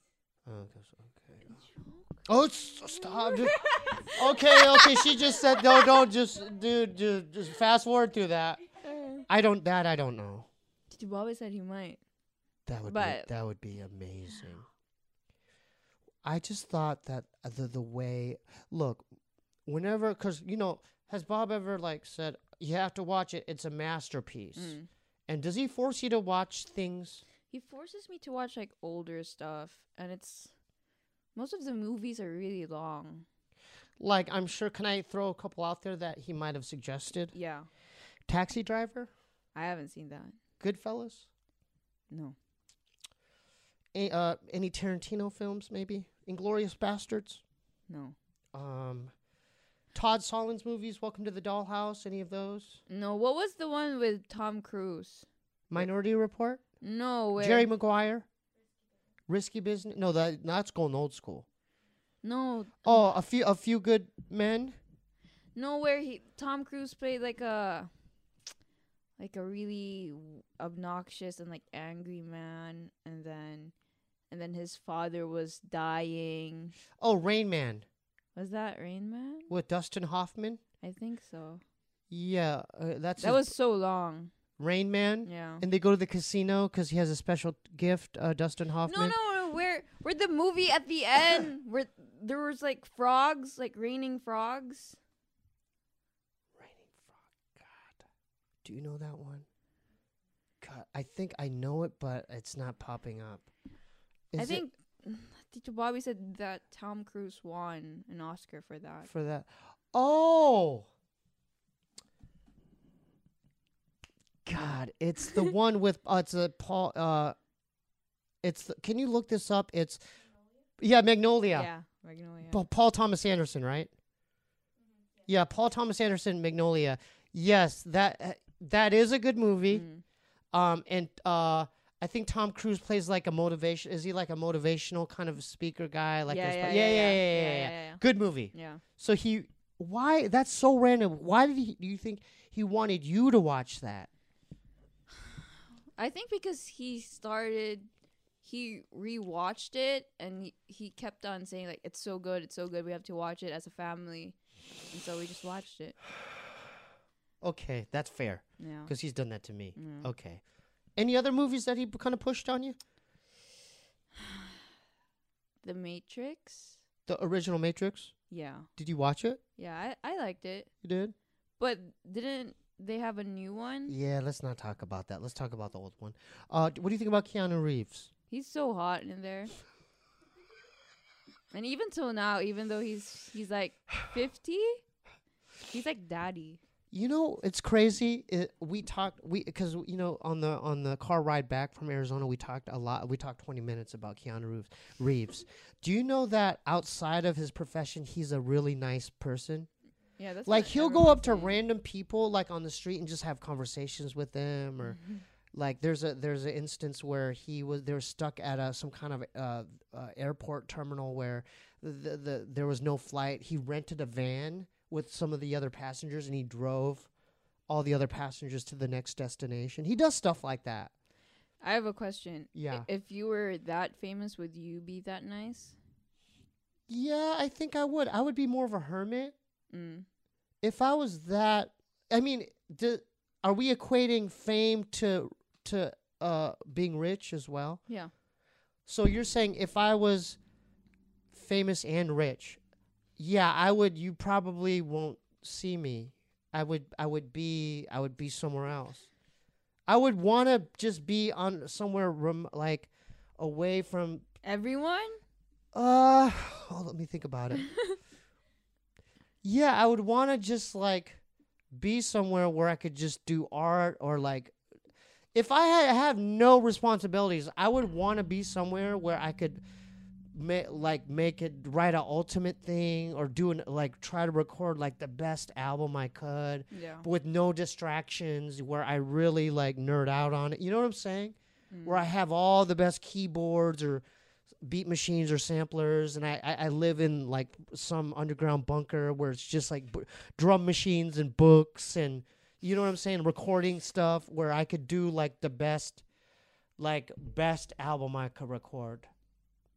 Okay. Oh, s- stop. Dude. Okay, okay. She just said no. Don't just, dude. Just, just fast forward through that. I don't. That I don't know. Tito Bobby said he might. That would But- be that would be amazing. I just thought that the the way look, whenever because you know has Bob ever like said you have to watch it? It's a masterpiece. Mm. And does he force you to watch things? He forces me to watch like older stuff, and it's most of the movies are really long. Like I'm sure. Can I throw a couple out there that he might have suggested? Yeah, Taxi Driver, I haven't seen that. Goodfellas. No. A, uh, any Tarantino films, maybe? Inglorious Bastards? No. Um, Todd Solondz movies, Welcome to the Dollhouse, any of those? No, what was the one with Tom Cruise? Minority Report? No, where Jerry Maguire? Risky Business? No, that that's going old school. No, Oh, a few a few good men? no, where he Tom Cruise played like a like a really obnoxious and like angry man, and then and then his father was dying. Oh, Rain Man Was that Rain Man? with Dustin Hoffman? I think so. Yeah, uh, that's That his- was so long. Rain Man. Yeah. And they go to the casino because he has a special gift, uh, Dustin No, Hoffman. no, no. Where, where the movie at the end, where there was like frogs, like raining frogs. Raining Frog. God. Do you know that one? God, I think I know it, but it's not popping up. I Is it think Tito Bobby said that Tom Cruise won an Oscar for that. for that. Oh. God, it's the one with uh, it's a Paul. Uh, it's the, can you look this up? It's yeah, Magnolia. Yeah, Magnolia. Pa- Paul Thomas Anderson, right? Yeah, Paul Thomas Anderson, Magnolia. Yes, that uh, that is a good movie. Mm. Um, and uh, I think Tom Cruise plays like a motivation. Is he like a motivational kind of speaker guy? Like Yeah, a yeah, sp- yeah, yeah, yeah, yeah, yeah, yeah, yeah, yeah, yeah. yeah, yeah. Good movie. Yeah. So he, why? That's so random. Why did he? Do you think he wanted you to watch that? I think because he started, he rewatched it and he, he kept on saying like it's so good, it's so good. We have to watch it as a family, and so we just watched it. Okay, that's fair Yeah. because he's done that to me. Yeah. Okay. Any other movies that he kind of pushed on you? The Matrix. The original Matrix. Yeah. Did you watch it? Yeah, I, I liked it, You did. but didn't they have a new one? Yeah. Let's not talk about that. Let's talk about the old one. Uh, d- what do you think about Keanu Reeves? He's so hot in there. And even till now, even though he's he's like fifty, he's like daddy. You know, it's crazy. It, we talked we because you know on the on the car ride back from Arizona, we talked a lot. We talked twenty minutes about Keanu Reeves. Reeves. Do you know that outside of his profession, he's a really nice person? Yeah, that's Like what he'll go everyone's up to saying. random people like on the street and just have conversations with them, or like there's a there's an instance where he was they were stuck at a some kind of uh, uh, airport terminal where the, the the there was no flight. He rented a van with some of the other passengers and he drove all the other passengers to the next destination. He does stuff like that. I have a question. Yeah. I- If you were that famous, would you be that nice? Yeah, I think I would. I would be more of a hermit Mm. if I was that. I mean, do, are we equating fame to to uh being rich as well? Yeah. So you're saying if I was famous and rich, yeah, I would. You probably won't see me. I would. I would be. I would be somewhere else. I would want to just be on somewhere rem- like away from. Everyone? Uh, oh, let me think about it. Yeah, I would want to just like be somewhere where I could just do art or like. If I had have no responsibilities, I would want to be somewhere where I could, ma- like make it write an ultimate thing or do an, like try to record like the best album I could Yeah. with no distractions, where I really like nerd out on it. You know what I'm saying? Where I have all the best keyboards or beat machines or samplers, and I, I, I live in like some underground bunker where it's just like b- drum machines and books and. You know what I'm saying? Recording stuff where I could do like the best, like best album I could record.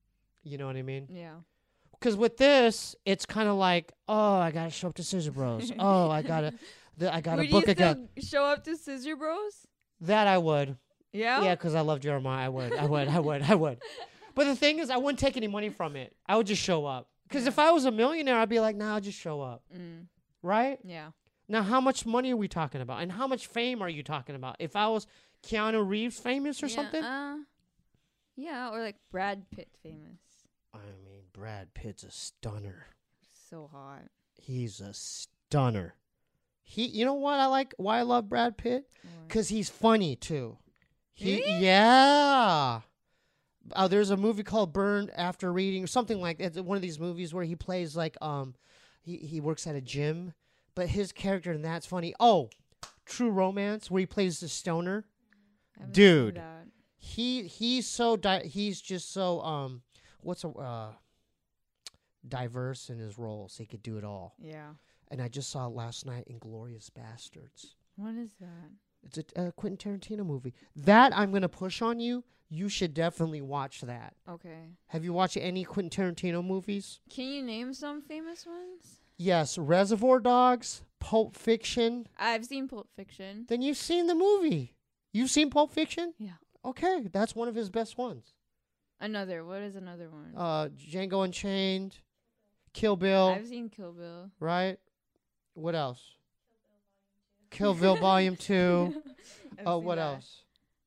You know what I mean? Yeah. Because with this, it's kind of like, oh, I gotta show up to Scissor Bros. oh, I gotta, the, I gotta Would book you a guest. still show up to Scissor Bros? That I would. Yeah. Yeah, because I love Jeremiah. I would. I would. I would. I would. But the thing is, I wouldn't take any money from it. I would just show up. Because if I was a millionaire, I'd be like, nah, I'll just show up. Mm. Right? Yeah. Now, how much money are we talking about? And how much fame are you talking about? If I was Keanu Reeves famous or yeah, something? Uh, yeah, or like Brad Pitt famous. I mean, Brad Pitt's a stunner. So hot. He's a stunner. He, you know what I like? Why I love Brad Pitt? Because he's funny too. He, Really? yeah. Oh, there's a movie called Burned After Reading or something like that. It's one of these movies where he plays like um, he he works at a gym, but his character in that's funny. Oh, True Romance, where he plays the stoner. I haven't Dude. seen that. He he's so di- he's just so um, what's a uh, diverse in his roles. He could do it all. Yeah. And I just saw it last night, Inglourious Bastards. What is that? It's a, a Quentin Tarantino movie. That I'm going to push on you. You should definitely watch that. Okay. Have you watched any Quentin Tarantino movies? Can you name some famous ones? Yes, Reservoir Dogs, Pulp Fiction. I've seen Pulp Fiction. Then you've seen the movie. You've seen Pulp Fiction? Yeah. Okay, that's one of his best ones. Another. What is another one? Uh, Django Unchained, Kill Bill, I've seen Kill Bill. right? What else? Kill Bill Volume two. I've Oh, seen what that. else?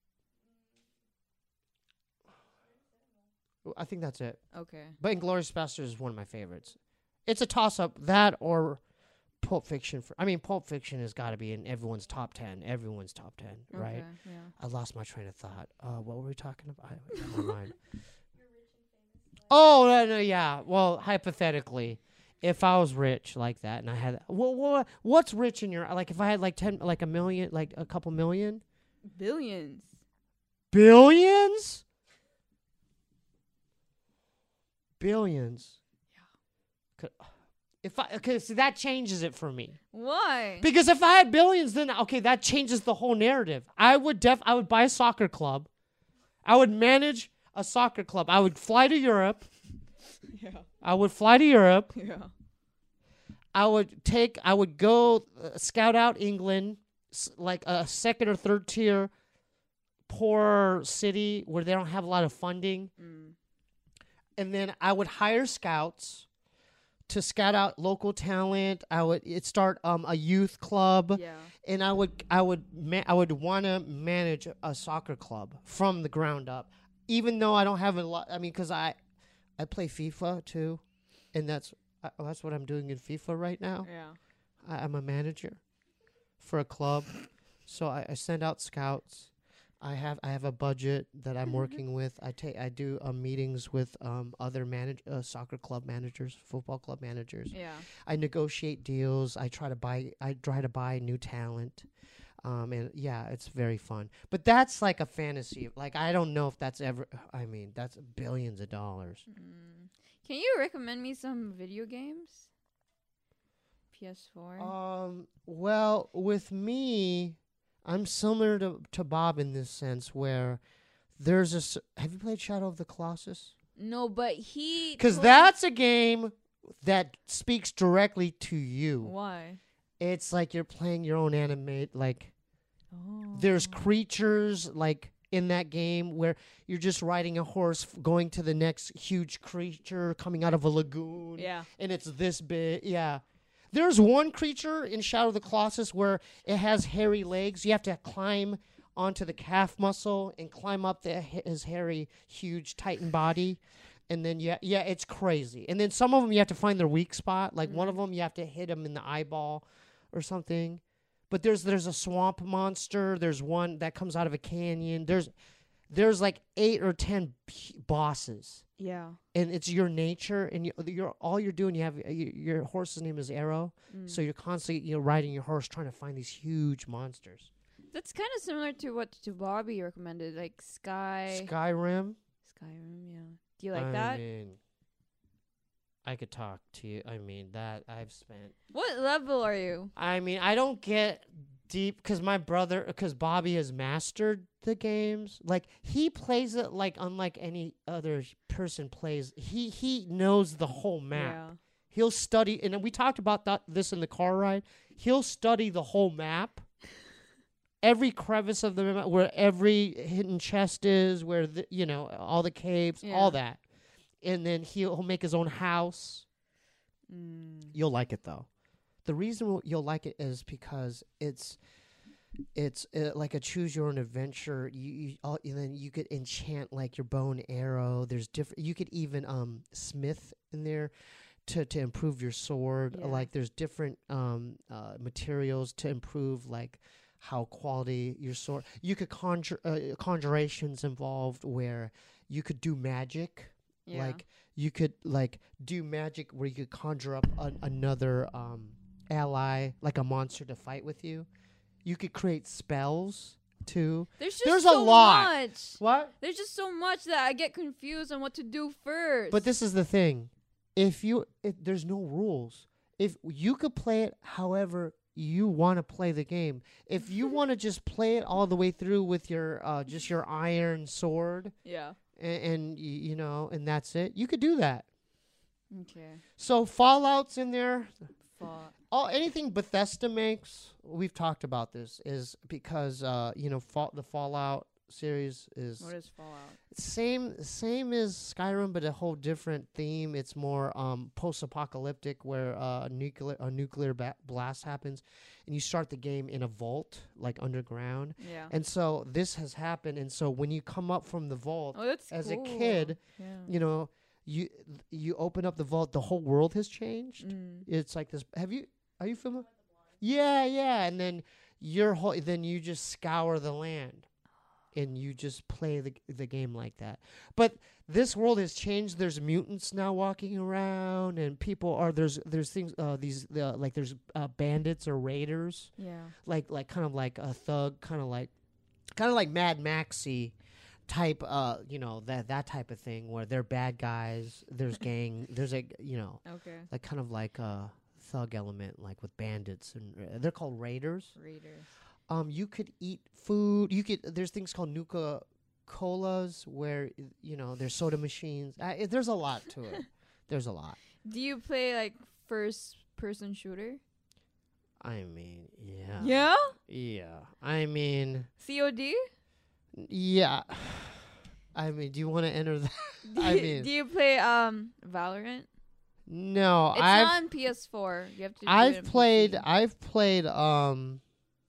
I think that's it. Okay. But Inglourious Basterds is one of my favorites. It's a toss-up, that or Pulp Fiction. For, I mean, Pulp Fiction has got to be in everyone's top ten. Everyone's top ten, right? Okay, yeah. I lost my train of thought. Uh, what were we talking about? I, never mind. Oh, no, no, yeah. Well, hypothetically, if I was rich like that and I had... Well, what, what's rich in your... Like, if I had like ten, like a million, like a couple million? Billions. Billions? Billions. Yeah. If I okay, so that changes it for me. Why? Because if I had billions, then okay, that changes the whole narrative. I would def I would buy a soccer club. I would manage a soccer club. I would fly to Europe. Yeah. I would fly to Europe. Yeah. I would take I would go uh, scout out England, s- like a second or third tier poor city where they don't have a lot of funding. Mm. And then I would hire scouts to scout out local talent. I would it start um, a youth club, Yeah. and I would I would ma- I would want to manage a soccer club from the ground up, even though I don't have a lot. I mean, because I I play FIFA too, and that's uh, that's what I'm doing in FIFA right now. Yeah. I, I'm a manager for a club, so I, I send out scouts. I have I have a budget that I'm working with. I take I do uh, meetings with um, other manage uh, soccer club managers, football club managers. Yeah. I negotiate deals. I try to buy I try to buy new talent. Um, and yeah, it's very fun. But that's like a fantasy. Like I don't know if that's ever I mean, that's billions of dollars. Mm. Can you recommend me some video games? P S four. Um well, with me I'm similar to, to Bob in this sense where there's a... s- Have you played Shadow of the Colossus? No, but he. Because told- that's a game that speaks directly to you. Why? It's like you're playing your own animate. Like, Oh. there's creatures, like, in that game where you're just riding a horse f- going to the next huge creature coming out of a lagoon. Yeah. And it's this big. Yeah. There's one creature in Shadow of the Colossus where it has hairy legs. You have to climb onto the calf muscle and climb up the, his hairy, huge Titan body. And then, yeah, yeah, it's crazy. And then some of them you have to find their weak spot. Like one of them you have to hit them in the eyeball or something. But there's there's a swamp monster. There's one that comes out of a canyon. There's there's like eight or ten p- bosses. Yeah. And it's your nature, and you, you're all you're doing. You have uh, your, your horse's name is Arrow, Mm. so you're constantly you know riding your horse trying to find these huge monsters. That's kind of similar to what to Bobby recommended, like Sky. Skyrim. Skyrim. Yeah. Do you like I that? mean, I could talk to you. I mean that I've spent. What level are you? I mean, I don't get deep because my brother, because Bobby has mastered the games. Like he plays it like unlike any other person plays. He he knows the whole map. Yeah. He'll study, and we talked about that this in the car ride. He'll study the whole map, every crevice of the map, where every hidden chest is, where the, you know all the caves, Yeah. all that, and then he'll, he'll make his own house. Mm. You'll like it though. The reason you'll like it is because it's it's uh, like a choose your own adventure. You, you all, and then you could enchant like your bow and arrow. There's different. You could even um smith in there to to improve your sword. Yeah. Like there's different um uh, materials to improve like how quality your sword. You could conjure uh, conjurations involved where you could do magic. Yeah. Like you could like do magic where you could conjure up an, another um ally, like a monster to fight with you. You could create spells too. There's just There's a so lot. much. What? There's just so much that I get confused on what to do first. But this is the thing. If you if there's no rules. If you could play it however you want to play the game. If you want to just play it all the way through with your uh just your iron sword yeah. and, and y- you know, and that's it. You could do that. Okay. So Fallout's in there. Fuck. All anything Bethesda makes, we've talked about this, is because uh, you know fall, the Fallout series is What is Fallout? same same as Skyrim, but a whole different theme. It's more um, post-apocalyptic, where uh, a nuclear a nuclear ba- blast happens, and you start the game in a vault, like underground. Yeah. And so this has happened, and so when you come up from the vault Oh, that's as cool. a kid, Yeah. you know, you you open up the vault, the whole world has changed. Mm. It's like this. Have you? Are you familiar? Yeah, yeah. And then your whole. Then you just scour the land, and you just play the the game like that. But this world has changed. There's mutants now walking around, and people are there's there's things uh, these uh, like there's uh, bandits or raiders, Yeah. like like kind of like a thug, kind of like kind of like Mad Maxy type. Uh, you know that that type of thing where they're bad guys. There's gang. There's a you know Okay. like kind of like a thug element, like with bandits, and uh, they're called raiders. Raiders. Um, you could eat food. You could. There's things called Nuka Colas where y- you know there's soda machines. Uh, it, there's a lot to it. There's a lot. Do you play like first person shooter? I mean, yeah, Yeah. yeah. I mean, C O D? yeah. I mean, do you want to enter that? Do I you, mean, do you play um Valorant? no. It's I've on P S four. You have to. do it I've on played. P C. I've played. Um.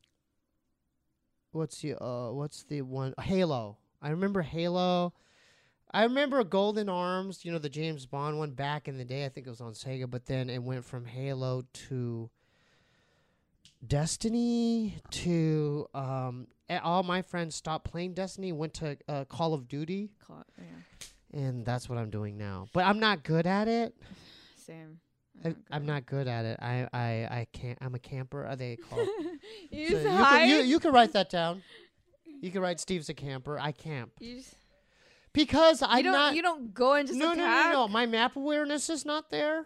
What's the uh? What's the one? Halo. I remember Halo. I remember Golden Arms. You know the James Bond one back in the day. I think it was on Sega, but then it went from Halo to Destiny to um. a- All my friends stopped playing Destiny. Went to uh, Call of Duty, Call- yeah. and that's what I'm doing now. But I'm not good at it. Same. I, I'm not good at it. I, I, I can't. I'm a camper. Are they called? You So just you, hide. can, you, you can write that down. You can write Steve's a camper. I camp You just- because you I'm don't. not. You don't go and just no, no, no, attack. no. My map awareness is not there.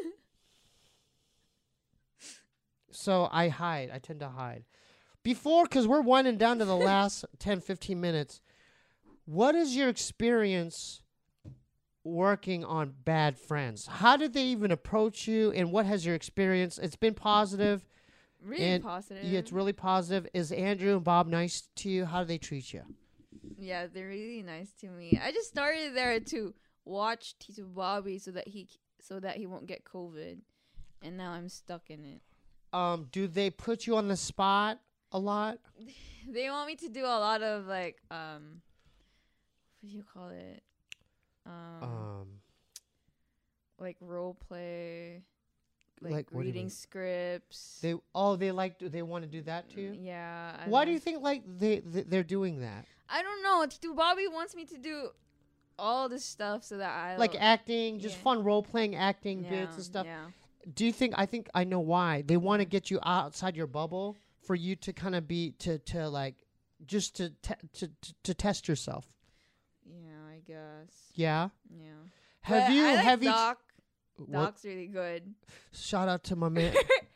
So I hide. I tend to hide. Before, because we're winding down to the last ten, fifteen minutes. What is your experience working on Bad Friends? How did they even approach you, and what has your experience? It's been positive. Really and positive. Yeah, it's really positive. Is Andrew and Bob nice to you? How do they treat you? Yeah, they're really nice to me. I just started there to watch Tito Bobby so that he so that he won't get COVID, and now I'm stuck in it. Um, do they put you on the spot a lot? They want me to do a lot of like um, what do you call it? Um, Um, like role play, like, Like, what do you reading mean? scripts. they oh they like they want to do that to you. Yeah. I Why do know. you think like they, they they're doing that? I don't know. Tito Bobby wants me to do all this stuff so that I Like will- acting, just yeah. fun role playing acting yeah, bits and stuff. Yeah. Do you think? I think I know why they want to get you outside your bubble for you to kind of be to to like just to te- to to, to test yourself. Yeah, I guess. Yeah. Yeah. Have But you I like have you? Doc. What- Doc's really good. Shout out to my man.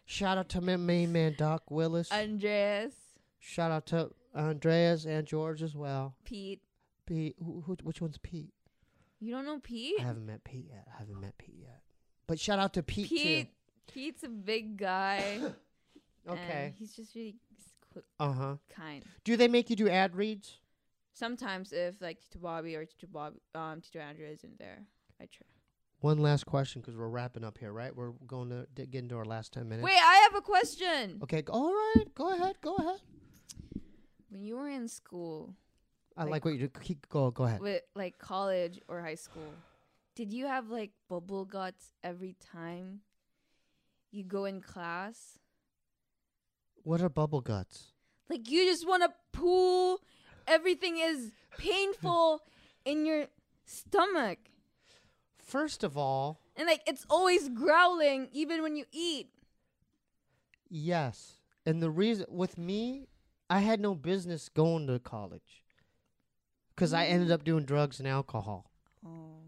Shout out to my main man, Doc Willis. Andreas. Shout out to Andreas and George as well. Pete. Pete. Who, who, which one's Pete? You don't know Pete? I haven't met Pete yet. I haven't met Pete yet. But shout out to Pete, Pete. too. Pete's a big guy. Okay. And he's just really qu- Uh-huh. kind. Do they make you do ad reads? Sometimes if like Tito Bobby or Tito Bob, um, Tito Andrea isn't there, I try. One last question because we're wrapping up here, right? We're going to d- get into our last ten minutes. Wait, I have a question. Okay. g- All right. Go ahead. Go ahead. When you were in school, I Like- like what you do. Keep, go, go ahead. with like college or high school, did you have like bubble guts every time you go in class? What are bubble guts? Like you just want to poo. Everything is painful in your stomach. First of all, And like it's always growling even when you eat. yes. And the reason with me, I had no business going to college because I ended up doing drugs and alcohol. Oh.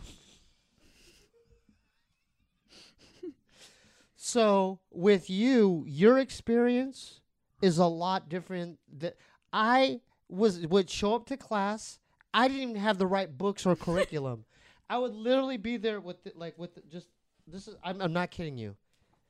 So with you, your experience is a lot different. That I was would show up to class. I didn't even have the right books or curriculum. I would literally be there with the, like with the, just this is. I'm, I'm not kidding you.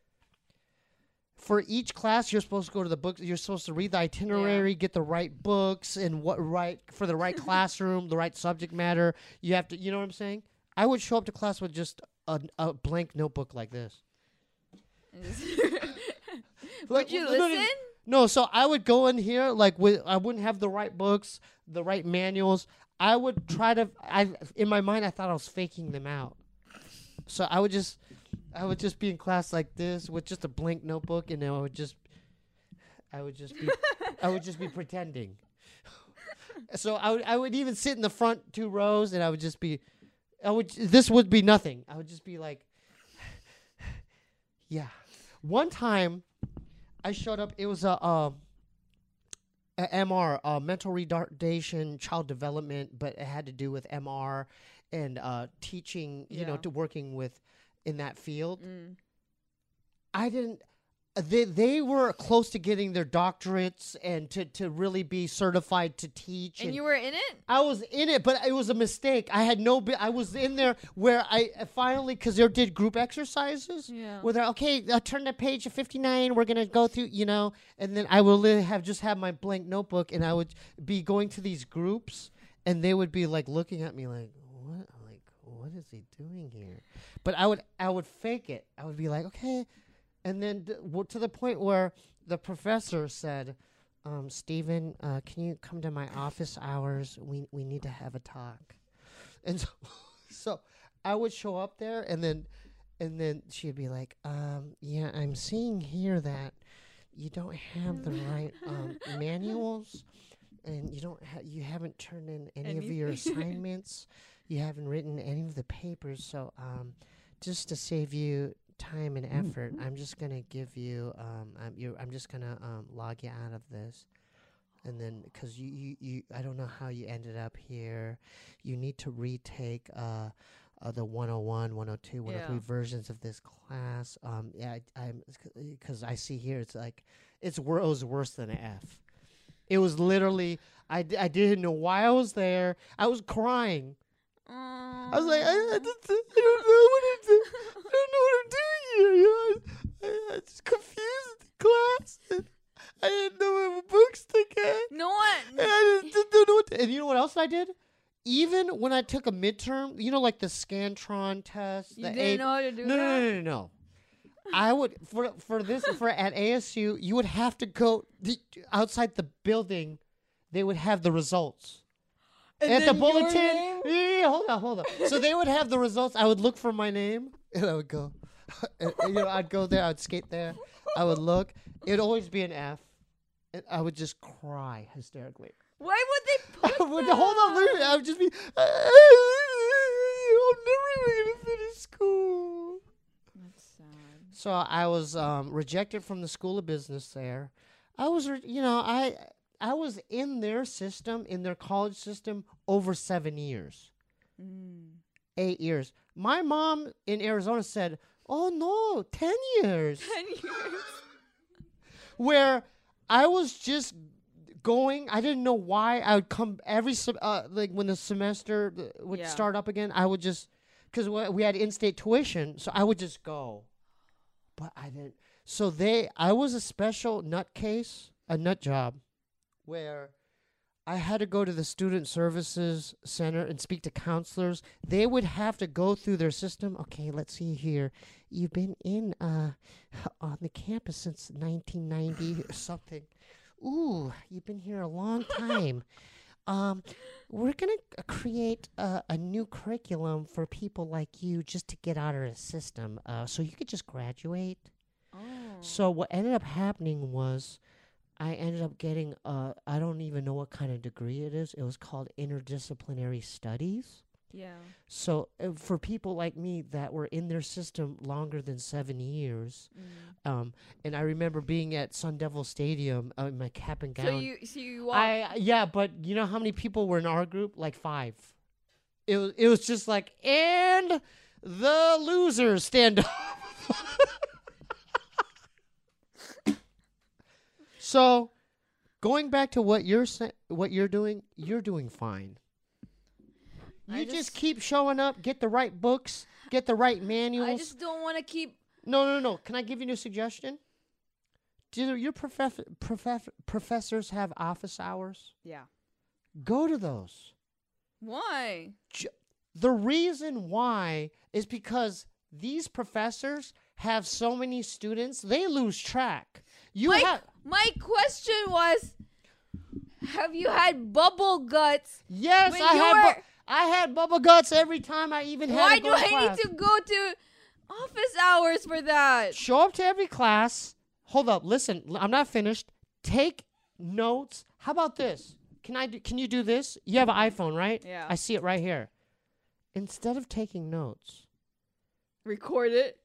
For each class, you're supposed to go to the books. You're supposed to read the itinerary, get the right books, and what right for the right classroom, the right subject matter. You have to. You know what I'm saying? I would show up to class with just a, a blank notebook like this. And just Would Like, you no, no, no, listen? No, so I would go in here like with I wouldn't have the right books, the right manuals. I would try to. I in my mind I thought I was faking them out. So I would just, I would just be in class like this with just a blank notebook, and then I would just, I would just be, I would just be pretending. So I would I would even sit in the front two rows, and I would just be, I would this would be nothing. I would just be like, yeah. One time, I showed up. It was a, uh, a M R, uh, mental retardation, child development, but it had to do with M R and uh, teaching. You know, Yeah. to working with in that field. Mm. I didn't. They they were close to getting their doctorates and to, to really be certified to teach. And you were in it? I was in it, but it was a mistake. I had no. Bi- I was in there where I uh, finally, because they did group exercises. Yeah. Where they're okay. Uh, turn to page fifty-nine. We're gonna go through, you know, and then I will li- have just have my blank notebook, and I would be going to these groups, and they would be like looking at me like, what, like, what is he doing here? But I would, I would fake it. I would be like, okay, and then d- w- to the point where the professor said, um, Stephen, uh, can you come to my office hours? We we need to have a talk. And so, so I would show up there, and then, and then she'd be like, um, yeah, I'm seeing here that you don't have the right um, manuals, and you don't ha- you haven't turned in any of your Anything. assignments. You haven't written any of the papers. So, um, just to save you time and effort, I'm just gonna give you um, I'm you I'm just gonna um log you out of this. And then, because you, you, you, I don't know how you ended up here. You need to retake uh, uh, the one oh one, one oh two, one oh three Yeah. versions of this class. Um, yeah, I, I'm because I see here it's like it's wor- it was worse than an F. It was literally I, d- I didn't know why I was there. I was crying. I was like, I, I, just, I don't know what I'm doing. I don't know what I'm doing here. You know, I, I, I just confused the class. And I didn't know what books to get. No one. And I just didn't know what to, and you know what else I did? Even when I took a midterm, you know, like the Scantron test. You the didn't A- know how to do no, that? no, no, no, no. I would for for this for at A S U, you would have to go the, outside the building. They would have the results. And At the then your bulletin, name? yeah, yeah, yeah, hold on, hold on. So they would have the results. I would look for my name, and I would go. and, and, you know, I'd go there. I'd skate there. I would look. It'd always be an F, and I would just cry hysterically. Why would they I put would that? hold on, literally. I would just be. I'm never even gonna finish school. That's sad. So I was um, rejected from the School of Business there. I was, re- you know, I. I was in their system, in their college system, over seven years. Mm. Eight years. My mom in Arizona said, Oh, no, ten years. ten years. Where I was just going, I didn't know why. I would come every, sem- uh, like when the semester uh, would Yeah. start up again, I would just, because we had in-state tuition, so I would just go. But I didn't. So they, I was a special nutcase, a nut job, where I had to go to the student services center and speak to counselors. They would have to go through their system. Okay, let's see here. You've been in uh on the campus since nineteen ninety or something. Ooh, you've been here a long time. um, we're gonna c- create a, a new curriculum for people like you just to get out of the system. Uh, so you could just graduate. Oh. So what ended up happening was I ended up getting uh I don't even know what kind of degree it is. It was called interdisciplinary studies. Yeah. So uh, for people like me that were in their system longer than seven years, Mm. um, and I remember being at Sun Devil Stadium uh, in my cap and gown. So you, so you walk. I yeah, but you know how many people were in our group? Like five. It was it was just like, and the losers stand up. So, going back to what you're sa- what you're doing, you're doing fine. I You just, just- keep showing up, get the right books, get the right manuals. I just don't want to keep. No, no, no. Can I give you a suggestion? Do your prof- prof- professors have office hours? Yeah. Go to those. Why? Ju- The reason why is because these professors have so many students, they lose track. You My, have my question was, have you had bubble guts? yes, when I you had were- bu- I had bubble guts every time I even had Why to do go to I class. need to go to office hours for that? Show up to every class. Hold up, listen. l- I'm not finished. Take notes. How about this? Can I? Do, can you do this? You have an iPhone, right? Yeah. I see it right here. Instead of taking notes, Record it.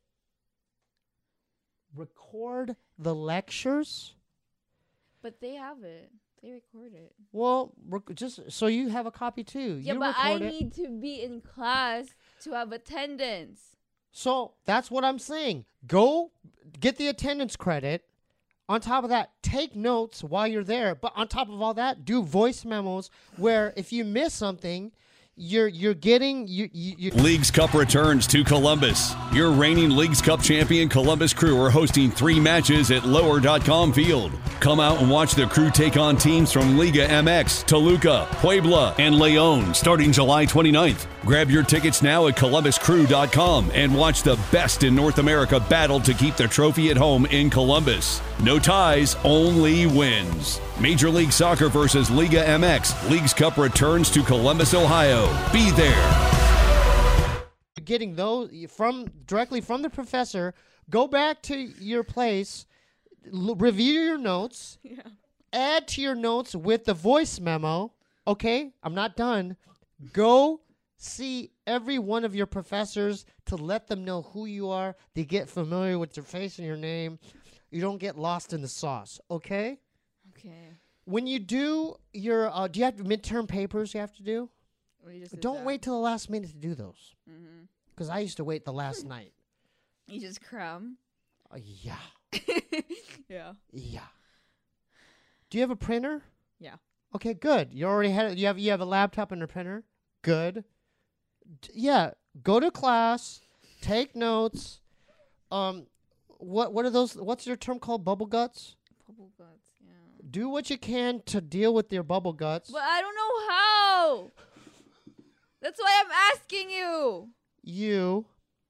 record the lectures. But they have it. They record it. Well, rec- just so you have a copy too. Yeah, you but I record it. need to be in class to have attendance. So that's what I'm saying. Go get the attendance credit. On top of that, take notes while you're there. But on top of all that, do voice memos where if you miss something, you're you're getting you you. you Leagues Cup returns to Columbus. Your reigning Leagues Cup champion Columbus Crew are hosting three matches at lower dot com field. Come out and watch the Crew take on teams from Liga M X, Toluca, Puebla, and Leon starting July twenty-ninth. Grab your tickets now at columbus crew dot com and watch the best in North America battle to keep the trophy at home in Columbus. No ties, only wins. Major League Soccer versus Liga M X. Leagues Cup returns to Columbus, Ohio. Be there. getting those from directly from the professor. Go back to your place, l- review your notes, Yeah. add to your notes with the voice memo. Okay, I'm not done. Go see every one of your professors to let them know who you are. They get familiar with your face and your name. You don't get lost in the sauce. Okay. Okay. When you do your, uh, do you have midterm papers you have to do? We just did Don't that. wait till the last minute to do those. Mhm. Because I used to wait the last night. You just cram. Uh, yeah, Yeah. yeah. Do you have a printer? Yeah. Okay, good. You already had it. You have you have a laptop and a printer. Good. D- yeah. Go to class. Take notes. Um, what what are those? What's your term called? Bubble guts. Bubble guts. Yeah. Do what you can to deal with your bubble guts. But I don't know how. That's why I'm asking you. You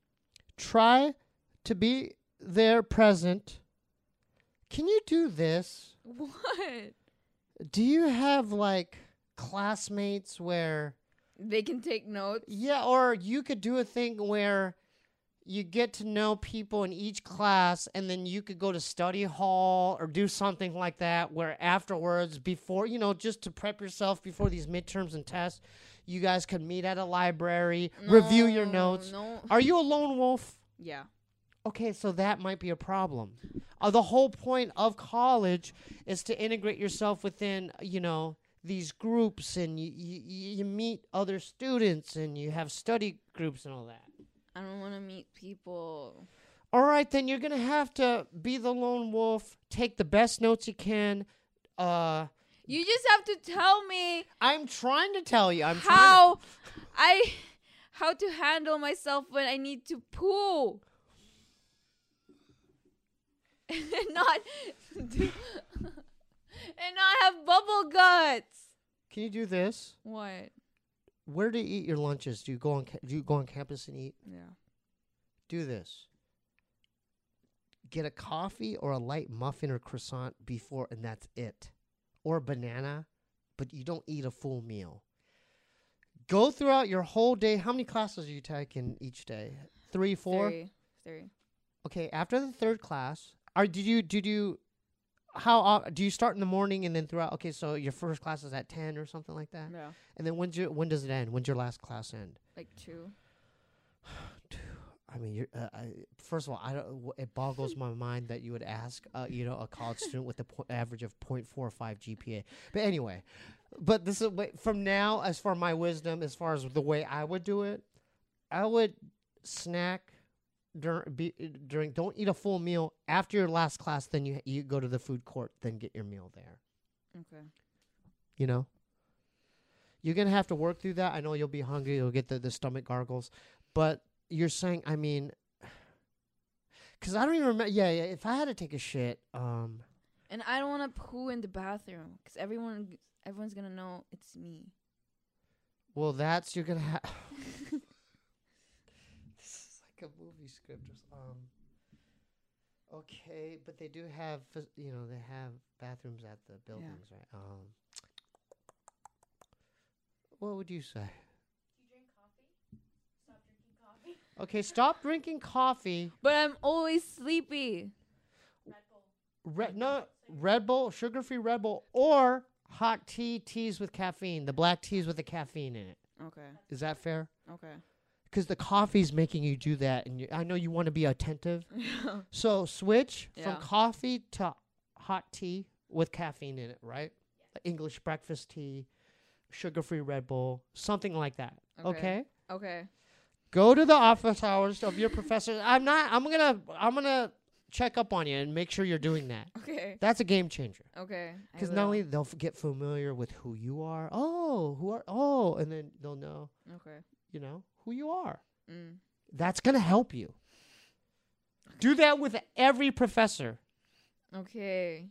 try to be there present. Can you do this? What? Do you have like classmates where They can take notes. yeah, or you could do a thing where you get to know people in each class and then you could go to study hall or do something like that where afterwards before, you know, just to prep yourself before these midterms and tests, you guys could meet at a library, review your No, notes. No. Are you a lone wolf? Yeah. Okay, so that might be a problem. Uh, the whole point of college is to integrate yourself within, you know, these groups, and you, you, you meet other students, and you have study groups and all that. I don't want to meet people. All right, then you're gonna have to be the lone wolf. Take the best notes you can. Uh, You just have to tell me I'm trying to tell you. I'm trying. how I how to handle myself when I need to poo. and not do, and not have bubble guts. To, can you do this? What? Where do you eat your lunches? Do you go on? Ca- do you go on campus and eat? Yeah. Do this. Get a coffee or a light muffin or croissant before, and that's it. Or a banana, but you don't eat a full meal. Go throughout your whole day. How many classes are you taking each day? Three, four? Three. Three. Okay, after the third class, are did you did you how uh, do you start in the morning and then throughout? Okay, so your first class is at ten or something like that, Yeah. and then when's your when does it end? When's your last class end? Like two. I mean, you're, uh, I, first of all, I don't. w- It boggles my mind that you would ask, uh, you know, a college student with a po- average of point four five G P A. But anyway, but this is wait, from now. As for my wisdom, as far as the way I would do it, I would snack during be, during. Don't eat a full meal after your last class. Then you you go to the food court. Then get your meal there. Okay. You know. You're gonna have to work through that. I know you'll be hungry. You'll get the, the stomach gargles, but. You're saying, I mean, because I don't even remember. Yeah, yeah. If I had to take a shit, um, And I don't want to poo in the bathroom because everyone, g- everyone's gonna know it's me. well, that's you're gonna have. This is like a movie script. Or s- um, okay, but they do have, phys- you know, they have bathrooms at the buildings, right? Um, what would you say? Okay, stop drinking coffee. But I'm always sleepy. Red, no, Red Bull, sugar-free Red Bull, or hot tea, teas with caffeine. The black teas with the caffeine in it. Okay. Is that fair? Okay. Because the coffee's making you do that, and you, I know you want to be attentive. So switch Yeah. from coffee to hot tea with caffeine in it, right? English breakfast tea, sugar-free Red Bull, something like that. Okay. Okay. Okay. Go to the office hours of your professor. I'm not. I'm gonna. I'm gonna check up on you and make sure you're doing that. Okay. That's a game changer. Okay. I Because will. not only they'll f- get familiar with who you are. Oh, who are? Oh, and then they'll know. Okay. You know who you are. Mm. That's gonna help you. Do that with every professor. Okay.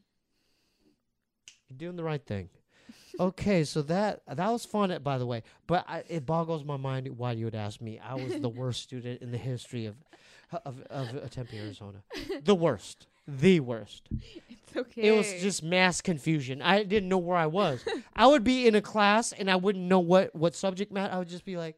You're doing the right thing. Okay, so that that was fun, by the way. But I, it boggles my mind why you would ask me. I was the worst student in the history of of, of Tempe, Arizona. The worst, the worst. It's okay. It was just mass confusion. I didn't know where I was. I would be in a class and I wouldn't know what what subject matter. I would just be like,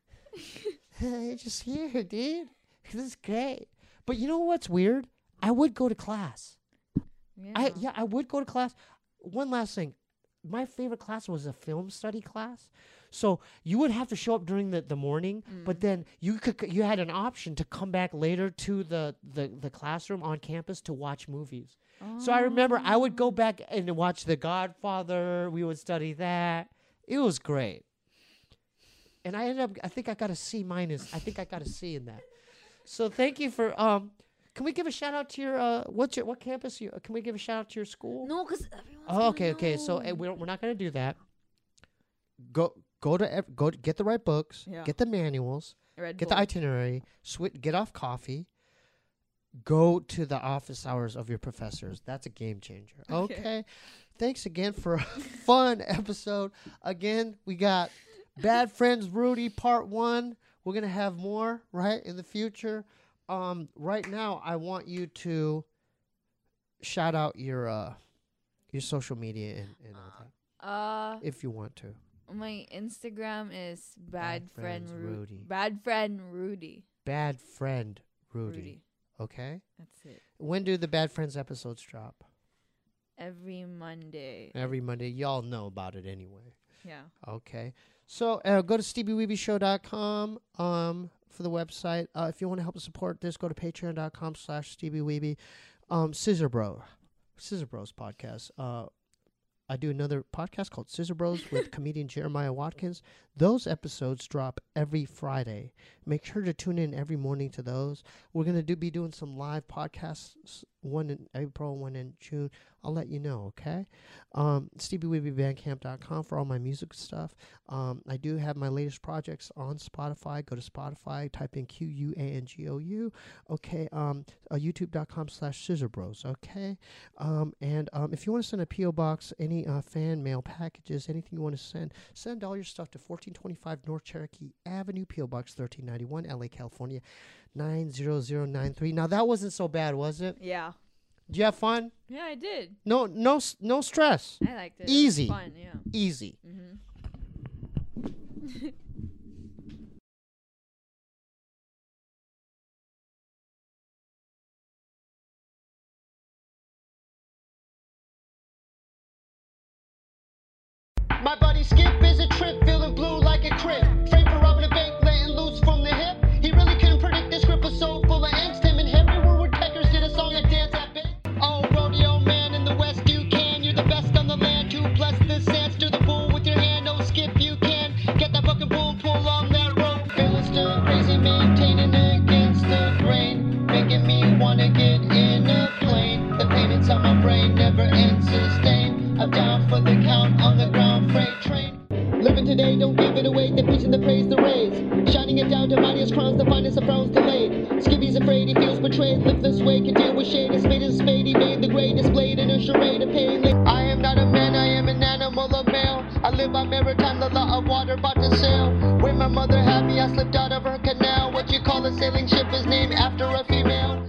hey, just here, dude. This is great. But you know what's weird? I would go to class. Yeah. I yeah, I would go to class. One last thing. My favorite class was a film study class. So you would have to show up during the, the morning, Mm. but then you could c- you had an option to come back later to the, the, the classroom on campus to watch movies. So I remember I would go back and watch The Godfather. We would study that. It was great. And I ended up I think I got a C minus. I think I got a C in that. So thank you for um can we give a shout out to your uh what's your what campus you can we give a shout out to your school? No, because everyone's Oh, gonna okay, okay. So uh, know. we're we're not gonna do that. Go go to ev- go to, get the right books, Yeah. get the manuals, Red get Bull. the itinerary, switch, get off coffee, go to the office hours of your professors. That's a game changer. Okay. Okay. Thanks again for a fun episode. Again, we got Bad Friends Rudy Part One. We're gonna have more right in the future. Um, right now, I want you to shout out your uh your social media and, and all that Uh, if you want to. my Instagram is bad, Bad friend Friends Ru- Rudy. Bad friend Rudy. Bad Friend Rudy. Rudy. Okay. That's it. When do the Bad Friends episodes drop? Every Monday. Every Monday. Y'all know about it anyway. Yeah. Okay. So uh, go to stevie weeby show dot com um, for the website. Uh, if you want to help us support this, go to patreon dot com slash Stevie Weeby. Um, Scissor Bro. Scissor Bros podcast. Uh, I do another podcast called Scissor Bros with comedian Jeremiah Watkins. Those episodes drop every Friday. Make sure to tune in every morning to those. We're going to do be doing some live podcasts, one in April, one in June. I'll let you know, okay? Um, Stevie Weeby Bandcamp dot com for all my music stuff. Um, I do have my latest projects on Spotify. Go to Spotify, type in Q U A N G O U. Okay, um, uh, YouTube.com slash Scissor Bros, okay? Um, and um, if you want to send a P O Box, any uh, fan mail packages, anything you want to send, send all your stuff to fourteen twenty-five North Cherokee Avenue, P O Box thirteen ninety-one, L A, California, nine zero zero nine three. Now, that wasn't so bad, was it? Yeah. Did you have fun? Yeah, I did. No, no, s- no stress. I liked it. Easy. It was fun, yeah. Easy. Mm-hmm. My buddy Skip is a trip, feeling blue like a crib. Framed for robbing a bank, letting loose from the hip. He really couldn't predict this script was so full of angst. Him and Henry were woodpeckers, did a song and dance at big. Oh, rodeo man in the West, you can. You're the best on the land. Two plus the sand, stir the bull with your hand. Oh, Skip, you can. Get that fucking bull, pull on that rope. Feeling still crazy, maintaining against the grain. Making me wanna get in a plane. The pain inside my brain never ends sustained. I'm down for the count on the ground freight train. Living today, don't give it away. They're preaching the praise, the raise. Shining it down to mightiest crowns, the finest of frowns delayed. Skibby's afraid, he feels betrayed. Live this way, can deal with shade. His fate is spade, he made the grade. Displayed in a charade of pain. I am not a man, I am an animal, a male. I live by maritime, the law of water, about to sail. Where my mother had me, I slipped out of her canal. What you call a sailing ship is named after a female.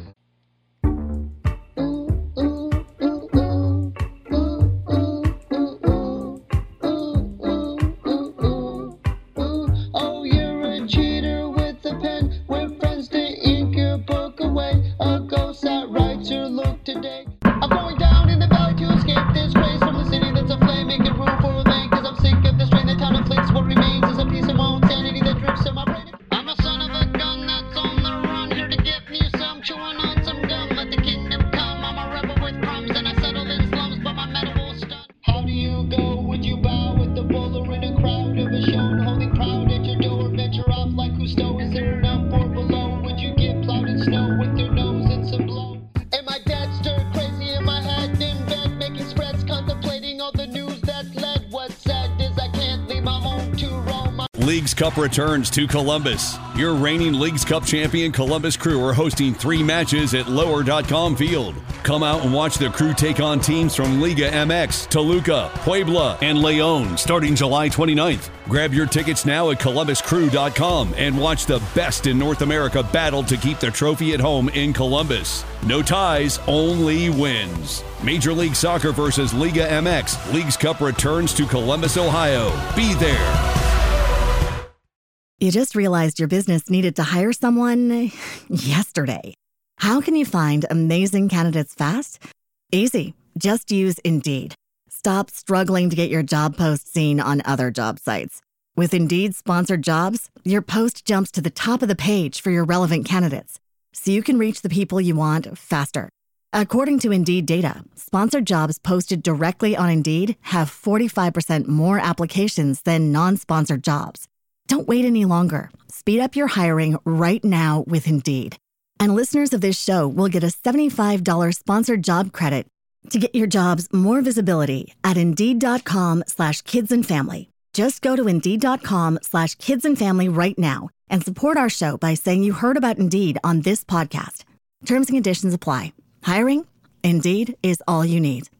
Today. I'm going down in the valley to escape this craze from the city that's aflame, making room for a lane, cause I'm sick of this train, the town inflicts. What remains is a piece of my own sanity that drifts in my brain. I'm a son of a gun that's on the run, here to get me some, chewing on some gum. Let the kingdom come, I'm a rebel with crumbs, and I settle in slums, but my metal will stun. How do you go? Would you bow with the bull or in a crowd of a show, holding proud at your door? Venture off like Cousteau, is there an up or below? Would you get plowed in snow with your nose and some blow? And my dad stirred crazy in my head in bed, making spreads, contemplating all the news that's led. What's sad is I can't leave my home to roam. Leagues Cup returns to Columbus. Your reigning Leagues Cup champion Columbus Crew are hosting three matches at lower dot com field. Come out and watch the Crew take on teams from Liga M X, Toluca, Puebla, and León starting July twenty-ninth. Grab your tickets now at columbus crew dot com and watch the best in North America battle to keep the trophy at home in Columbus. No ties, only wins. Major League Soccer versus Liga M X. Leagues Cup returns to Columbus, Ohio. Be there. You just realized your business needed to hire someone yesterday. How can you find amazing candidates fast? Easy. Just use Indeed. Stop struggling to get your job post seen on other job sites. With Indeed sponsored jobs, your post jumps to the top of the page for your relevant candidates, so you can reach the people you want faster. According to Indeed data, sponsored jobs posted directly on Indeed have forty-five percent more applications than non-sponsored jobs. Don't wait any longer. Speed up your hiring right now with Indeed. And listeners of this show will get a seventy-five dollars sponsored job credit to get your jobs more visibility at Indeed.com slash kids and family. Just go to Indeed.com slash kids and family right now and support our show by saying you heard about Indeed on this podcast. Terms and conditions apply. Hiring? Indeed is all you need.